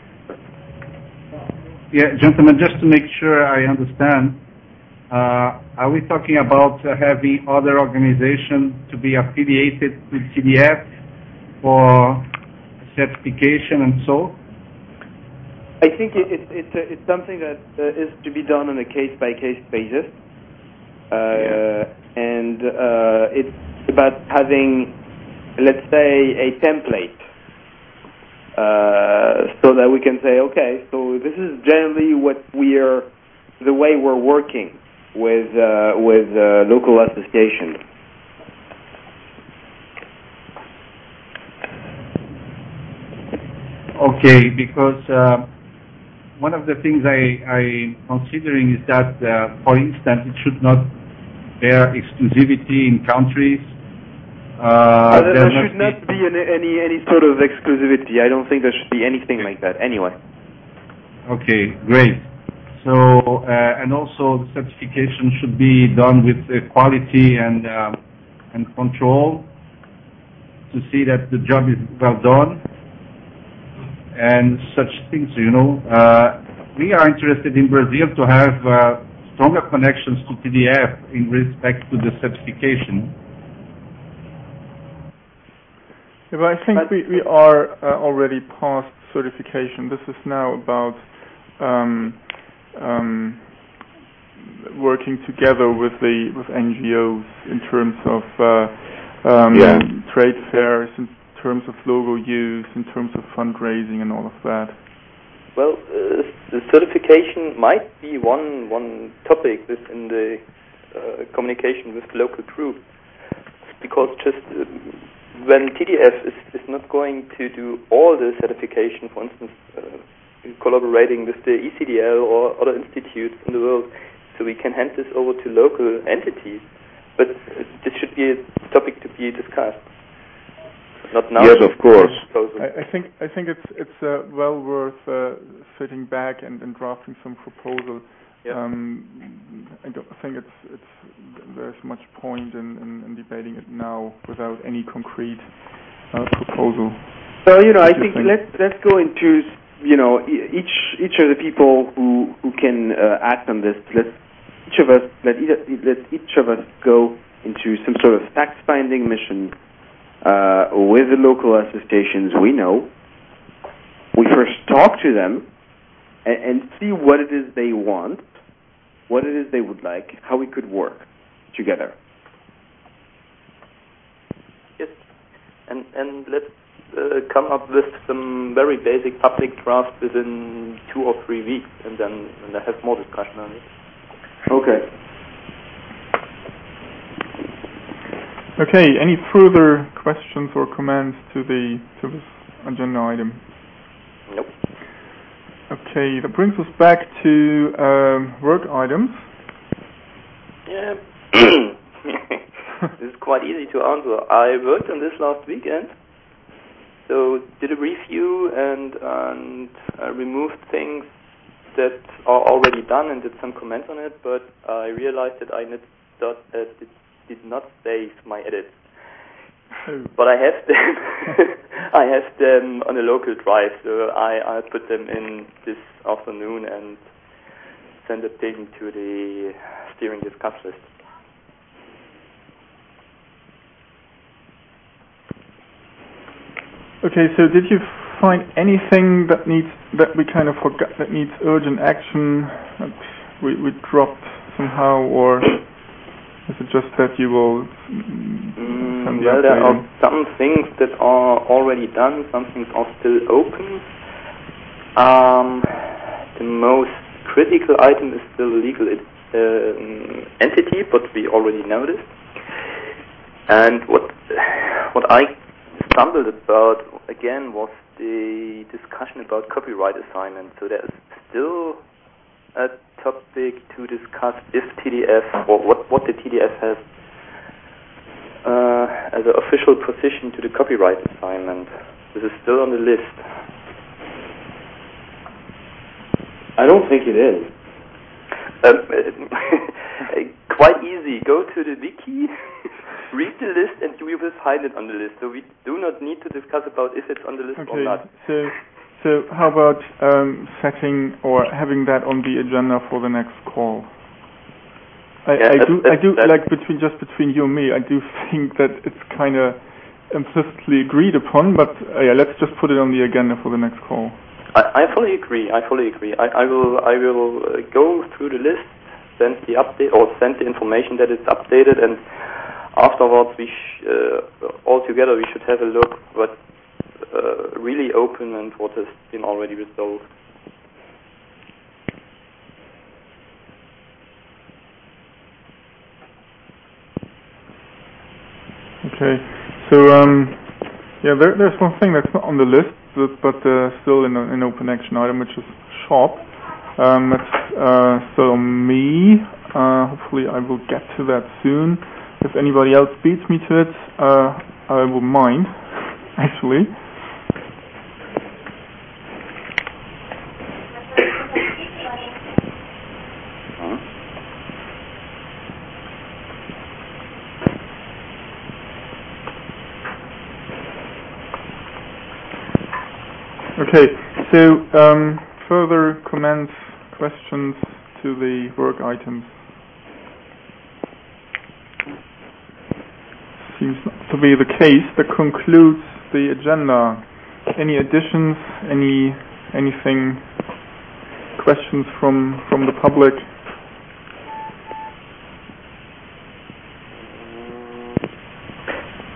[SPEAKER 7] Yeah, gentlemen, just to make sure I understand, uh, are we talking about uh, having other organizations to be affiliated to T D F for certification and so?
[SPEAKER 6] I think it, it, it's uh, it's something that uh, is to be done on a case-by-case basis, uh, yeah. and uh, it's about having, let's say, a template, uh, so that we can say, okay, so this is generally what we are, the way we're working with uh, with uh, local associations.
[SPEAKER 7] Okay, because. Uh, One of the things I, I'm considering is that, uh, for instance, it should not bear exclusivity in countries.
[SPEAKER 6] Uh, uh, there there should not be, be any, any any sort of exclusivity. I don't think there should be anything like that. Anyway.
[SPEAKER 7] Okay, great. So, uh, and also the certification should be done with uh, quality and uh, and control to see that the job is well done. And such things, you know. Uh, we are interested in Brazil to have uh, stronger connections to T D F in respect to the certification.
[SPEAKER 2] Yeah, but I think but we, we are uh, already past certification. This is now about um, um, working together with the with N G Os in terms of uh, um,
[SPEAKER 10] yeah.
[SPEAKER 2] trade fairs, in terms of logo use, in terms of fundraising, and all of that?
[SPEAKER 4] Well, uh, the certification might be one one topic within the uh, communication with local groups, because just uh, when T D F is, is not going to do all the certification, for instance, uh, collaborating with the E C D L or other institutes in the world, so we can hand this over to local entities. But uh, this should be a topic to be discussed. Not now.
[SPEAKER 10] Yes, of course.
[SPEAKER 2] I, I think I think it's it's uh, well worth uh, sitting back and, and drafting some proposal.
[SPEAKER 4] Yeah.
[SPEAKER 2] Um, I don't think it's it's there's much point in, in, in debating it now without any concrete uh, proposal.
[SPEAKER 6] So you know, I
[SPEAKER 2] you
[SPEAKER 6] think,
[SPEAKER 2] think
[SPEAKER 6] let's let's go into you know each each of the people who who can uh, act on this. Let's each of us let let each of us go into some sort of fact-finding mission uh, with the local associations we know. We first talk to them and, and see what it is they want, what it is they would like, how we could work together.
[SPEAKER 4] Yes, and and let's uh, come up with some very basic public drafts within two or three weeks, and then and then have more discussion on it.
[SPEAKER 6] Okay.
[SPEAKER 2] Okay. Any further questions or comments to the to this agenda item?
[SPEAKER 4] Nope.
[SPEAKER 2] Okay, that brings us back to um, work items.
[SPEAKER 4] Yeah. This is quite easy to answer. I worked on this last weekend, so did a review and and uh, removed things that are already done and did some comments on it, but I realized that I did not, uh, did, did not save my edits.
[SPEAKER 2] Oh.
[SPEAKER 4] But I have them. I have them on a local drive, so I, I put them in this afternoon and send a ping to the steering discuss list.
[SPEAKER 2] Okay, so did you find anything that needs that we kind of forgot that needs urgent action that we we dropped somehow, or is it just that you will
[SPEAKER 4] mm, well, there are some things that are already done, some things are still open. Um, the most critical item is still a legal uh, entity, but we already know this. And what what I stumbled about again was the discussion about copyright assignment. So there is still a topic to discuss if T D F, or what, what the T D F has uh, as an official position to the copyright assignment. This is still on the list.
[SPEAKER 6] I don't think it is.
[SPEAKER 4] Um, quite easy. Go to the wiki, read the list, and you will find it on the list. So we do not need to discuss about if it's on the list
[SPEAKER 2] okay,
[SPEAKER 4] or not.
[SPEAKER 2] So, so how about um, setting or having that on the agenda for the next call? I,
[SPEAKER 4] yeah,
[SPEAKER 2] I
[SPEAKER 4] that's,
[SPEAKER 2] do,
[SPEAKER 4] that's,
[SPEAKER 2] I do
[SPEAKER 4] that's
[SPEAKER 2] like between just between you and me. I do think that it's kind of implicitly agreed upon, but uh, yeah, let's just put it on the agenda for the next call.
[SPEAKER 4] I, I fully agree. I fully agree. I, I will. I will uh, go through the list, send the update, or send the information that it's updated, and afterwards, we sh- uh, all together we should have a look what's uh, really open and what has been already resolved.
[SPEAKER 2] Okay. So um, yeah, there, there's one thing that's not on the list, but, but uh, still in an open action item, which is shop. Um, that's uh, still on me. Uh, hopefully, I will get to that soon. If anybody else beats me to it, uh, I will mind, actually. Okay, so um, further comments, questions to the work items? Seems not to be the case. That concludes the agenda. Any additions? Any anything? Questions from from the public?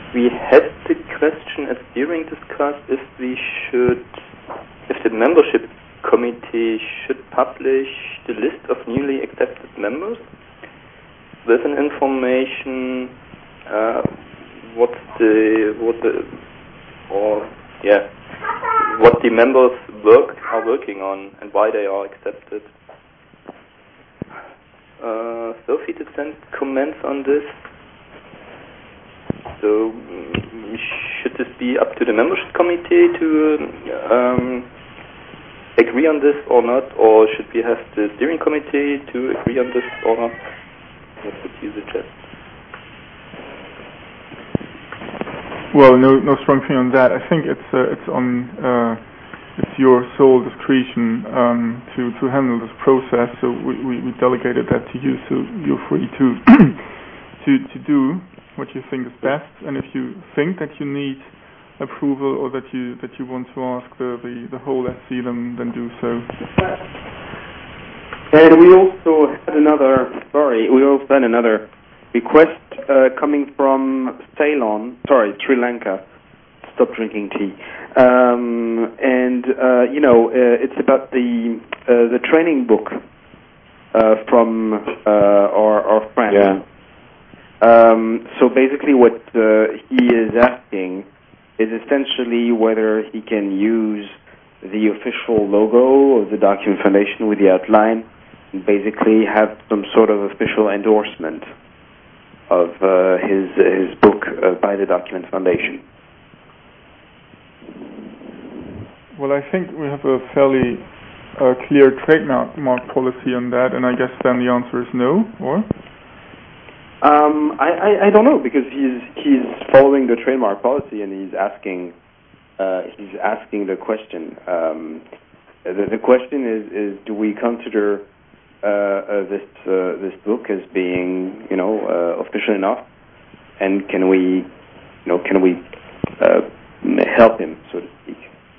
[SPEAKER 4] we had the question at steering discussed if we should, if the membership committee should publish the list of newly accepted members with an information uh, what the what the or yeah what the members work are working on and why they are accepted. Uh, Sophie did send comments on this. So um, should this be up to the membership committee to um, agree on this or not, or should we have the steering committee to agree on this or not? What would you suggest?
[SPEAKER 2] Well, no, no strong feeling on that. I think it's uh, it's on uh, it's your sole discretion um, to to handle this process. So we, we, we delegated that to you. So you're free to to to do what you think is best. And if you think that you need approval or that you that you want to ask the the, the whole S C, then then do so.
[SPEAKER 6] And we also had another sorry, we also had another request uh, coming from Ceylon, sorry, Sri Lanka. Stop drinking tea. Um, and uh, you know, uh, it's about the uh, the training book uh, from uh, our our friend.
[SPEAKER 10] Yeah.
[SPEAKER 6] Um, so basically, what uh, he is asking is essentially whether he can use the official logo of the Document Foundation with the outline, and basically have some sort of official endorsement of uh, his his book uh, by the Document Foundation.
[SPEAKER 2] Well, I think we have a fairly uh, clear trademark policy on that, and I guess then the answer is no, or?
[SPEAKER 6] Um, I, I, I don't know, because he's he's following the trademark policy and he's asking uh, he's asking the question. Um, the, the question is, is do we consider uh, uh, this uh, this book as being you know uh, official enough, and can we you know can we uh, help him, so to speak?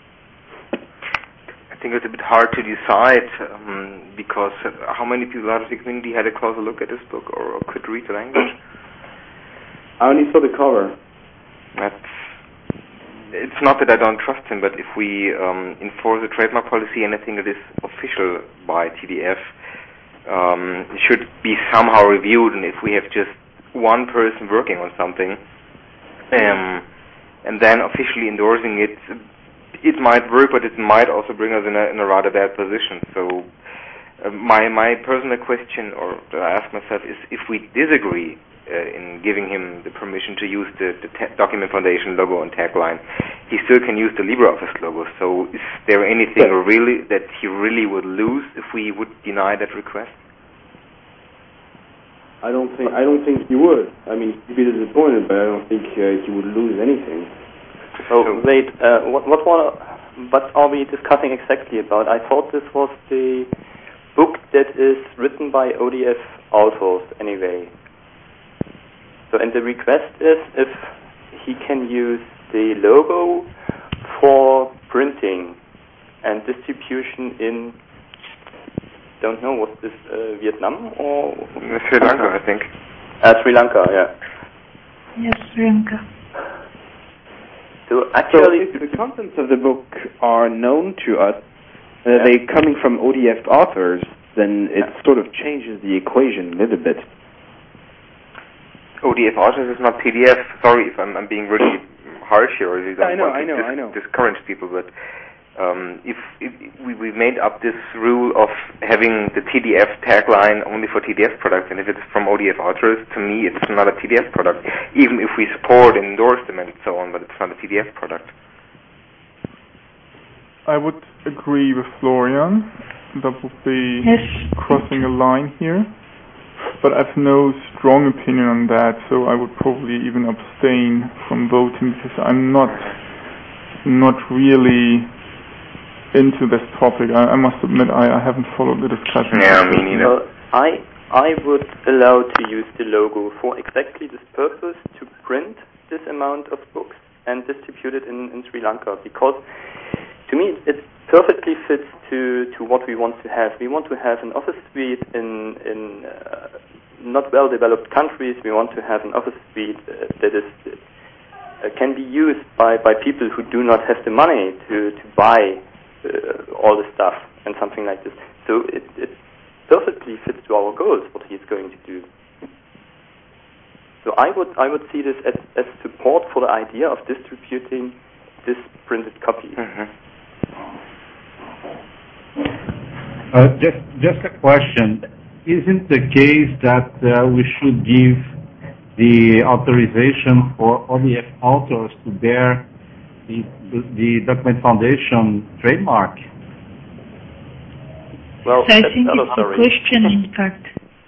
[SPEAKER 5] I think it's a bit hard to decide um, because uh, how many people out of the community had a closer look at this book or, or could read the language?
[SPEAKER 6] I only saw the cover.
[SPEAKER 5] That's, it's not that I don't trust him, but if we um, enforce a trademark policy, anything that is official by T D F um, should be somehow reviewed, and if we have just one person working on something um, and then officially endorsing it, it might work, but it might also bring us in a, in a rather bad position. So uh, my my personal question, or that I ask myself, is if we disagree uh, in giving him the permission to use the, the ta- Document Foundation logo and tagline, he still can use the LibreOffice logo. So is there anything yeah. really that he really would lose if we would deny that request?
[SPEAKER 6] I don't think I don't think he would. I mean, he'd be disappointed, but I don't think uh, he would lose anything.
[SPEAKER 4] Oh, so, wait, uh, what, what, what, what are we discussing exactly about? I thought this was the book that is written by O D F authors, anyway. So, and the request is if he can use the logo for printing and distribution in, don't know, was this uh, Vietnam or?
[SPEAKER 5] Sri Lanka, I think.
[SPEAKER 4] Uh, Sri Lanka, yeah.
[SPEAKER 9] Yes, Sri Lanka.
[SPEAKER 6] So actually, so if the contents of the book are known to us, uh, yeah. they're coming from O D F authors, then it yeah. sort of changes the equation a little bit.
[SPEAKER 5] O D F authors is not P D F. Sorry if I'm, I'm being really harsh here, or you don't
[SPEAKER 6] I know,
[SPEAKER 5] want to
[SPEAKER 6] I know,
[SPEAKER 5] dis-
[SPEAKER 6] I know.
[SPEAKER 5] discourage people, but um, if, if we, we made up this rule of having the T D F tagline only for T D F products, and if it's from O D F authors, to me it's not a T D F product, even if we support and endorse them and so on, but it's not a T D F product.
[SPEAKER 2] I would agree with Florian. That would be
[SPEAKER 9] yes.
[SPEAKER 2] crossing a line here, but I have no strong opinion on that, so I would probably even abstain from voting because I'm not not really into this topic. I, I must admit I, I haven't followed the discussion.
[SPEAKER 5] Yeah, me neither.
[SPEAKER 4] Well, I I would allow to use the logo for exactly this purpose, to print this amount of books and distribute it in, in Sri Lanka, because to me it perfectly fits to, to what we want to have. We want to have an office suite in, in uh, not well-developed countries. We want to have an office suite uh, that is uh, can be used by, by people who do not have the money to, to buy uh, all the stuff and something like this. So it, it perfectly fits to our goals, what he is going to do. So I would I would see this as, as support for the idea of distributing this printed copy.
[SPEAKER 5] Mm-hmm.
[SPEAKER 7] Uh, just just a question. Isn't the case that uh, we should give the authorization for O D F authors to bear the, the Document Foundation trademark?
[SPEAKER 4] Well,
[SPEAKER 9] I
[SPEAKER 4] that's
[SPEAKER 9] think
[SPEAKER 4] another
[SPEAKER 9] it's
[SPEAKER 4] story.
[SPEAKER 9] a question, in fact.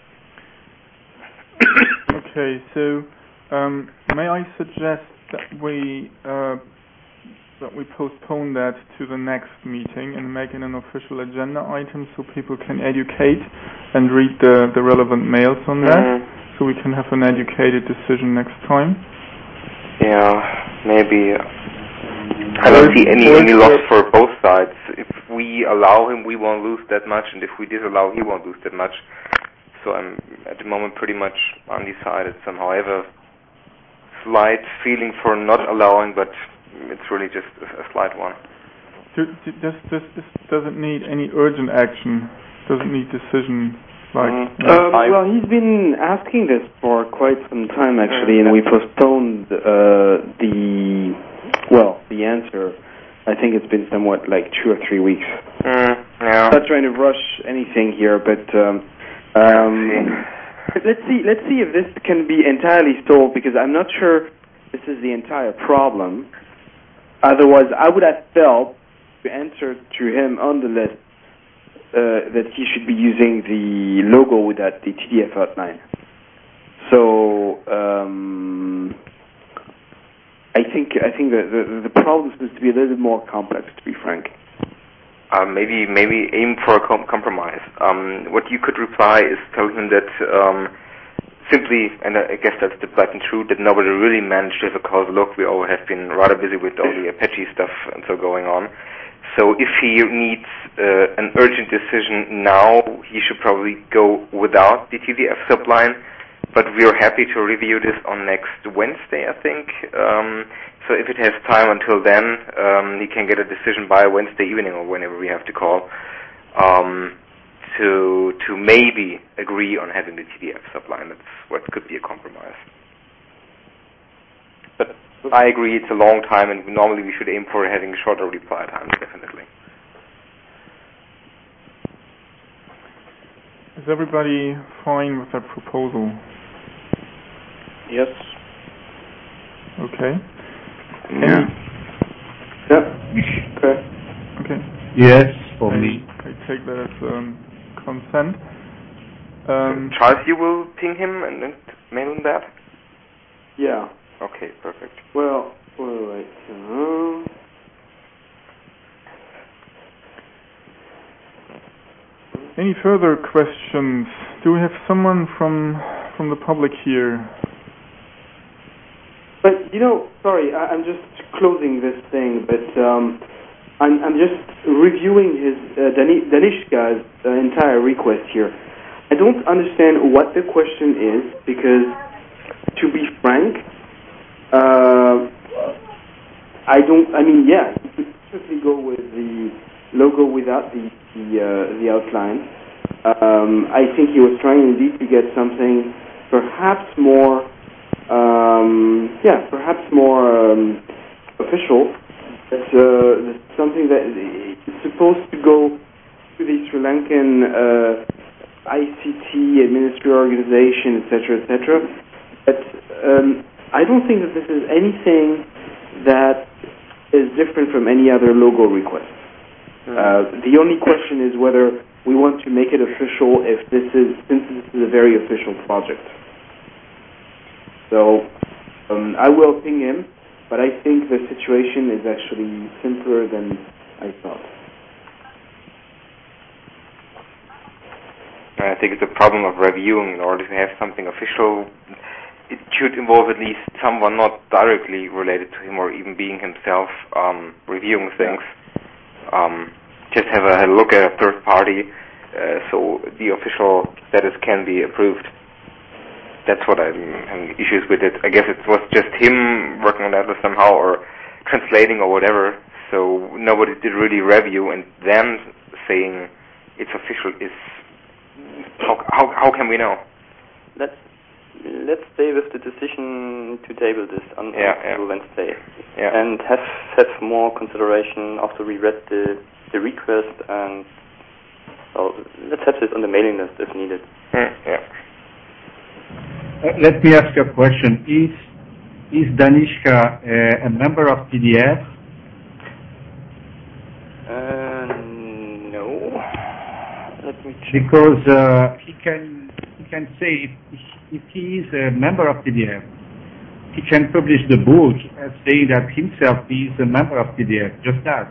[SPEAKER 2] Okay, so um, may I suggest that we uh, that we postpone that to the next meeting and make it an official agenda item so people can educate and read the, the relevant mails on that,
[SPEAKER 5] Mm.
[SPEAKER 2] so we can have an educated decision next time.
[SPEAKER 5] Yeah, maybe. I don't see any, any loss for both sides. If we allow him, we won't lose that much, and if we disallow, he won't lose that much. So I'm at the moment pretty much undecided somehow. I have a slight feeling for not allowing, but it's really just a, a slight one.
[SPEAKER 2] Do, do, does, does, this doesn't need any urgent action, doesn't need decision. Like,
[SPEAKER 5] Mm.
[SPEAKER 2] uh,
[SPEAKER 1] Um, well, he's been asking this for quite some time, actually, and we postponed uh, the, well, the answer. I think it's been somewhat like two or three weeks.
[SPEAKER 5] Mm, yeah.
[SPEAKER 1] I'm not trying to rush anything here, but um, um, let's see. Let's see if this can be entirely solved, because I'm not sure this is the entire problem. Otherwise, I would have felt to answer to him on the list uh, that he should be using the logo without the T D F outline. So um, I think I think that the, the problem seems to be a little bit more complex, to be frank.
[SPEAKER 5] Uh, maybe maybe aim for a com- compromise. Um, what you could reply is tell him that um, simply, and I guess that's the blatant truth, that nobody really managed to have a close look. We all have been rather busy with all the Apache stuff and so going on. So if he needs uh, an urgent decision now, he should probably go without the T D F subline. But we're happy to review this on next Wednesday, I think. Um, so if it has time until then, um, he can get a decision by Wednesday evening or whenever we have to call um, to to maybe agree on having the T D F subline. That's what could be a compromise. But I agree, it's a long time, and normally we should aim for having shorter reply times, definitely.
[SPEAKER 2] is everybody fine with that proposal?
[SPEAKER 1] Yes.
[SPEAKER 2] Okay.
[SPEAKER 10] Yeah.
[SPEAKER 2] Any,
[SPEAKER 1] Yeah. Okay.
[SPEAKER 2] okay.
[SPEAKER 7] Yes, for
[SPEAKER 2] I,
[SPEAKER 7] me.
[SPEAKER 2] I take that as um, consent. Um,
[SPEAKER 5] so, Charles, you will ping him and, and mail him that?
[SPEAKER 1] Yeah.
[SPEAKER 5] Okay, perfect.
[SPEAKER 1] Well, wait, wait. Uh,
[SPEAKER 2] Any further questions? Do we have someone from from the public here?
[SPEAKER 1] But, you know, sorry, I, I'm just closing this thing, but um, I'm, I'm just reviewing his uh, Dani- Danishka's uh, entire request here. I don't understand what the question is, because, to be frank, uh, I don't, I mean, yeah, you could simply go with the logo without the the, uh, the outline. Um, I think he was trying indeed to get something perhaps more Um, yeah, perhaps more um, official. It's uh, something that is supposed to go to the Sri Lankan uh, I C T administrative organization, et cetera, et cetera. But um, I don't think that this is anything that is different from any other logo request. Mm-hmm. Uh, the only question is whether we want to make it official if this is, since this is a very official project. So um, I will ping him, but I think the situation is actually simpler than I thought.
[SPEAKER 5] I think it's a problem of reviewing. In order to have something official, it should involve at least someone not directly related to him or even being himself um, reviewing things. Um, just have a, have a look at a third party uh, so the official status can be approved. that's what I'm having issues with it. I guess it was just him working on that somehow, or translating or whatever. So nobody did really review, and them saying it's official is how how, how can we know?
[SPEAKER 4] Let's let's stay with the decision to table this on,
[SPEAKER 5] yeah,
[SPEAKER 4] on
[SPEAKER 5] yeah.
[SPEAKER 4] Wednesday,
[SPEAKER 5] yeah.
[SPEAKER 4] and have have more consideration after we read the the request, and well, let's have this on the mailing list if needed.
[SPEAKER 5] Mm, yeah.
[SPEAKER 7] Uh, let me ask you a question. Is is Danishka uh, a member of T D F?
[SPEAKER 4] Uh, no. Let me check.
[SPEAKER 7] Because uh, he can he can say if, if he is a member of T D F, he can publish the book as saying that himself he is a member of T D F. Just that.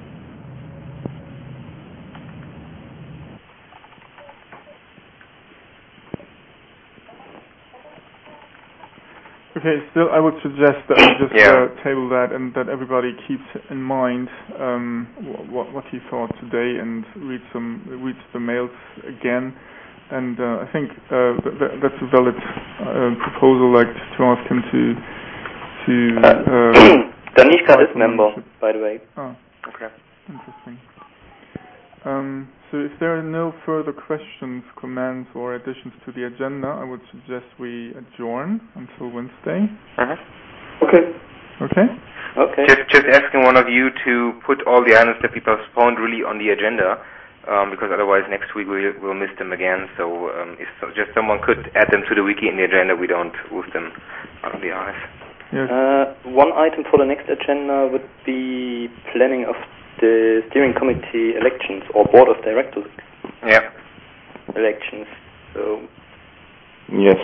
[SPEAKER 2] Okay, still I would suggest that we just
[SPEAKER 5] yeah.
[SPEAKER 2] uh, table that and that everybody keeps in mind um, what what he thought today and read some reads the mails again. And uh, I think uh, th- th- that's a valid uh, proposal, like to ask him to to. Uh,
[SPEAKER 4] Danishka is member, by the way.
[SPEAKER 2] Oh,
[SPEAKER 5] okay,
[SPEAKER 2] interesting. Um, so if there are no further questions, comments, or additions to the agenda, I would suggest we adjourn until Wednesday.
[SPEAKER 5] Uh-huh.
[SPEAKER 1] Okay.
[SPEAKER 2] Okay?
[SPEAKER 4] Okay.
[SPEAKER 5] Just, just asking one of you to put all the items that we postponed really on the agenda, um, because otherwise next week we will miss them again. So um, if so, just someone could add them to the wiki in the agenda, we don't lose them out of the eyes.
[SPEAKER 2] Yes.
[SPEAKER 4] Uh, one item for the next agenda would be planning of the steering committee elections or board of directors
[SPEAKER 5] yeah.
[SPEAKER 4] elections. So
[SPEAKER 10] yes.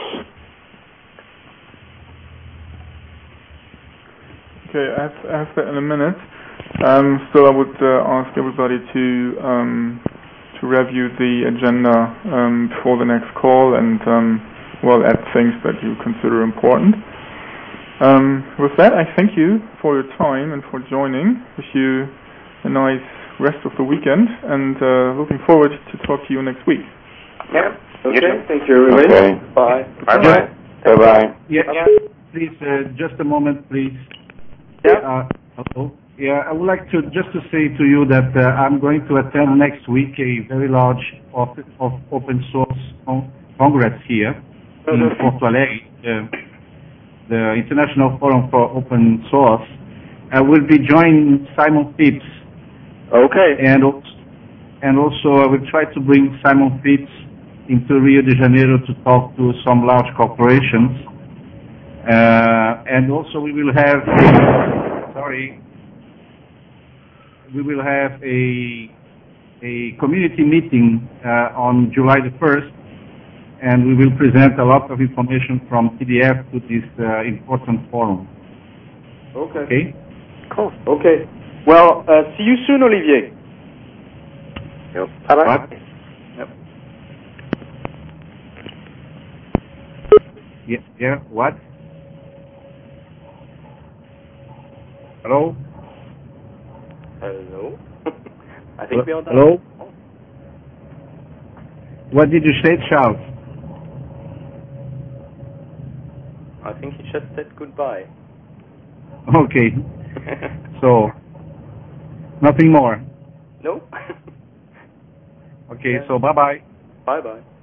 [SPEAKER 2] Okay, I have, I have that in a minute. Um, still, I would uh, ask everybody to um, to review the agenda um, before the next call and um, well, add things that you consider important. Um, with that, I thank you for your time and for joining. Wish you a nice rest of the weekend, and uh, looking forward to talk to you next week.
[SPEAKER 4] yeah.
[SPEAKER 1] Okay.
[SPEAKER 5] You
[SPEAKER 1] Thank you, everybody.
[SPEAKER 10] Okay.
[SPEAKER 4] Bye.
[SPEAKER 5] Bye bye.
[SPEAKER 10] Bye bye.
[SPEAKER 7] Yeah,
[SPEAKER 4] Bye-bye.
[SPEAKER 7] yeah, please, uh, just a moment, please.
[SPEAKER 1] Yeah.
[SPEAKER 7] Uh, hello. Yeah, I would like to just to say to you that uh, I'm going to attend next week a very large of, of open source con- congress here in Porto Alegre, uh, the International Forum for Open Source. I will be joining Simon Phipps.
[SPEAKER 1] Okay.
[SPEAKER 7] And also, and also I will try to bring Simon Phipps into Rio de Janeiro to talk to some large corporations. Uh, and also we will have, a, sorry, we will have a a community meeting uh, on July the first, and we will present a lot of information from T D F to this uh, important forum.
[SPEAKER 1] Okay.
[SPEAKER 7] Okay?
[SPEAKER 4] Cool.
[SPEAKER 1] Okay. Well, uh, see you soon, Olivier.
[SPEAKER 4] Yep. Bye bye.
[SPEAKER 7] What?
[SPEAKER 4] Yep.
[SPEAKER 7] Yeah, yeah, what? Hello?
[SPEAKER 4] Hello. I think we are done.
[SPEAKER 7] Hello? What did you say, Charles?
[SPEAKER 4] I think he just said goodbye.
[SPEAKER 7] Okay. So, nothing more.
[SPEAKER 4] No.
[SPEAKER 7] Okay,
[SPEAKER 4] Yeah.
[SPEAKER 7] so bye-bye.
[SPEAKER 4] Bye bye.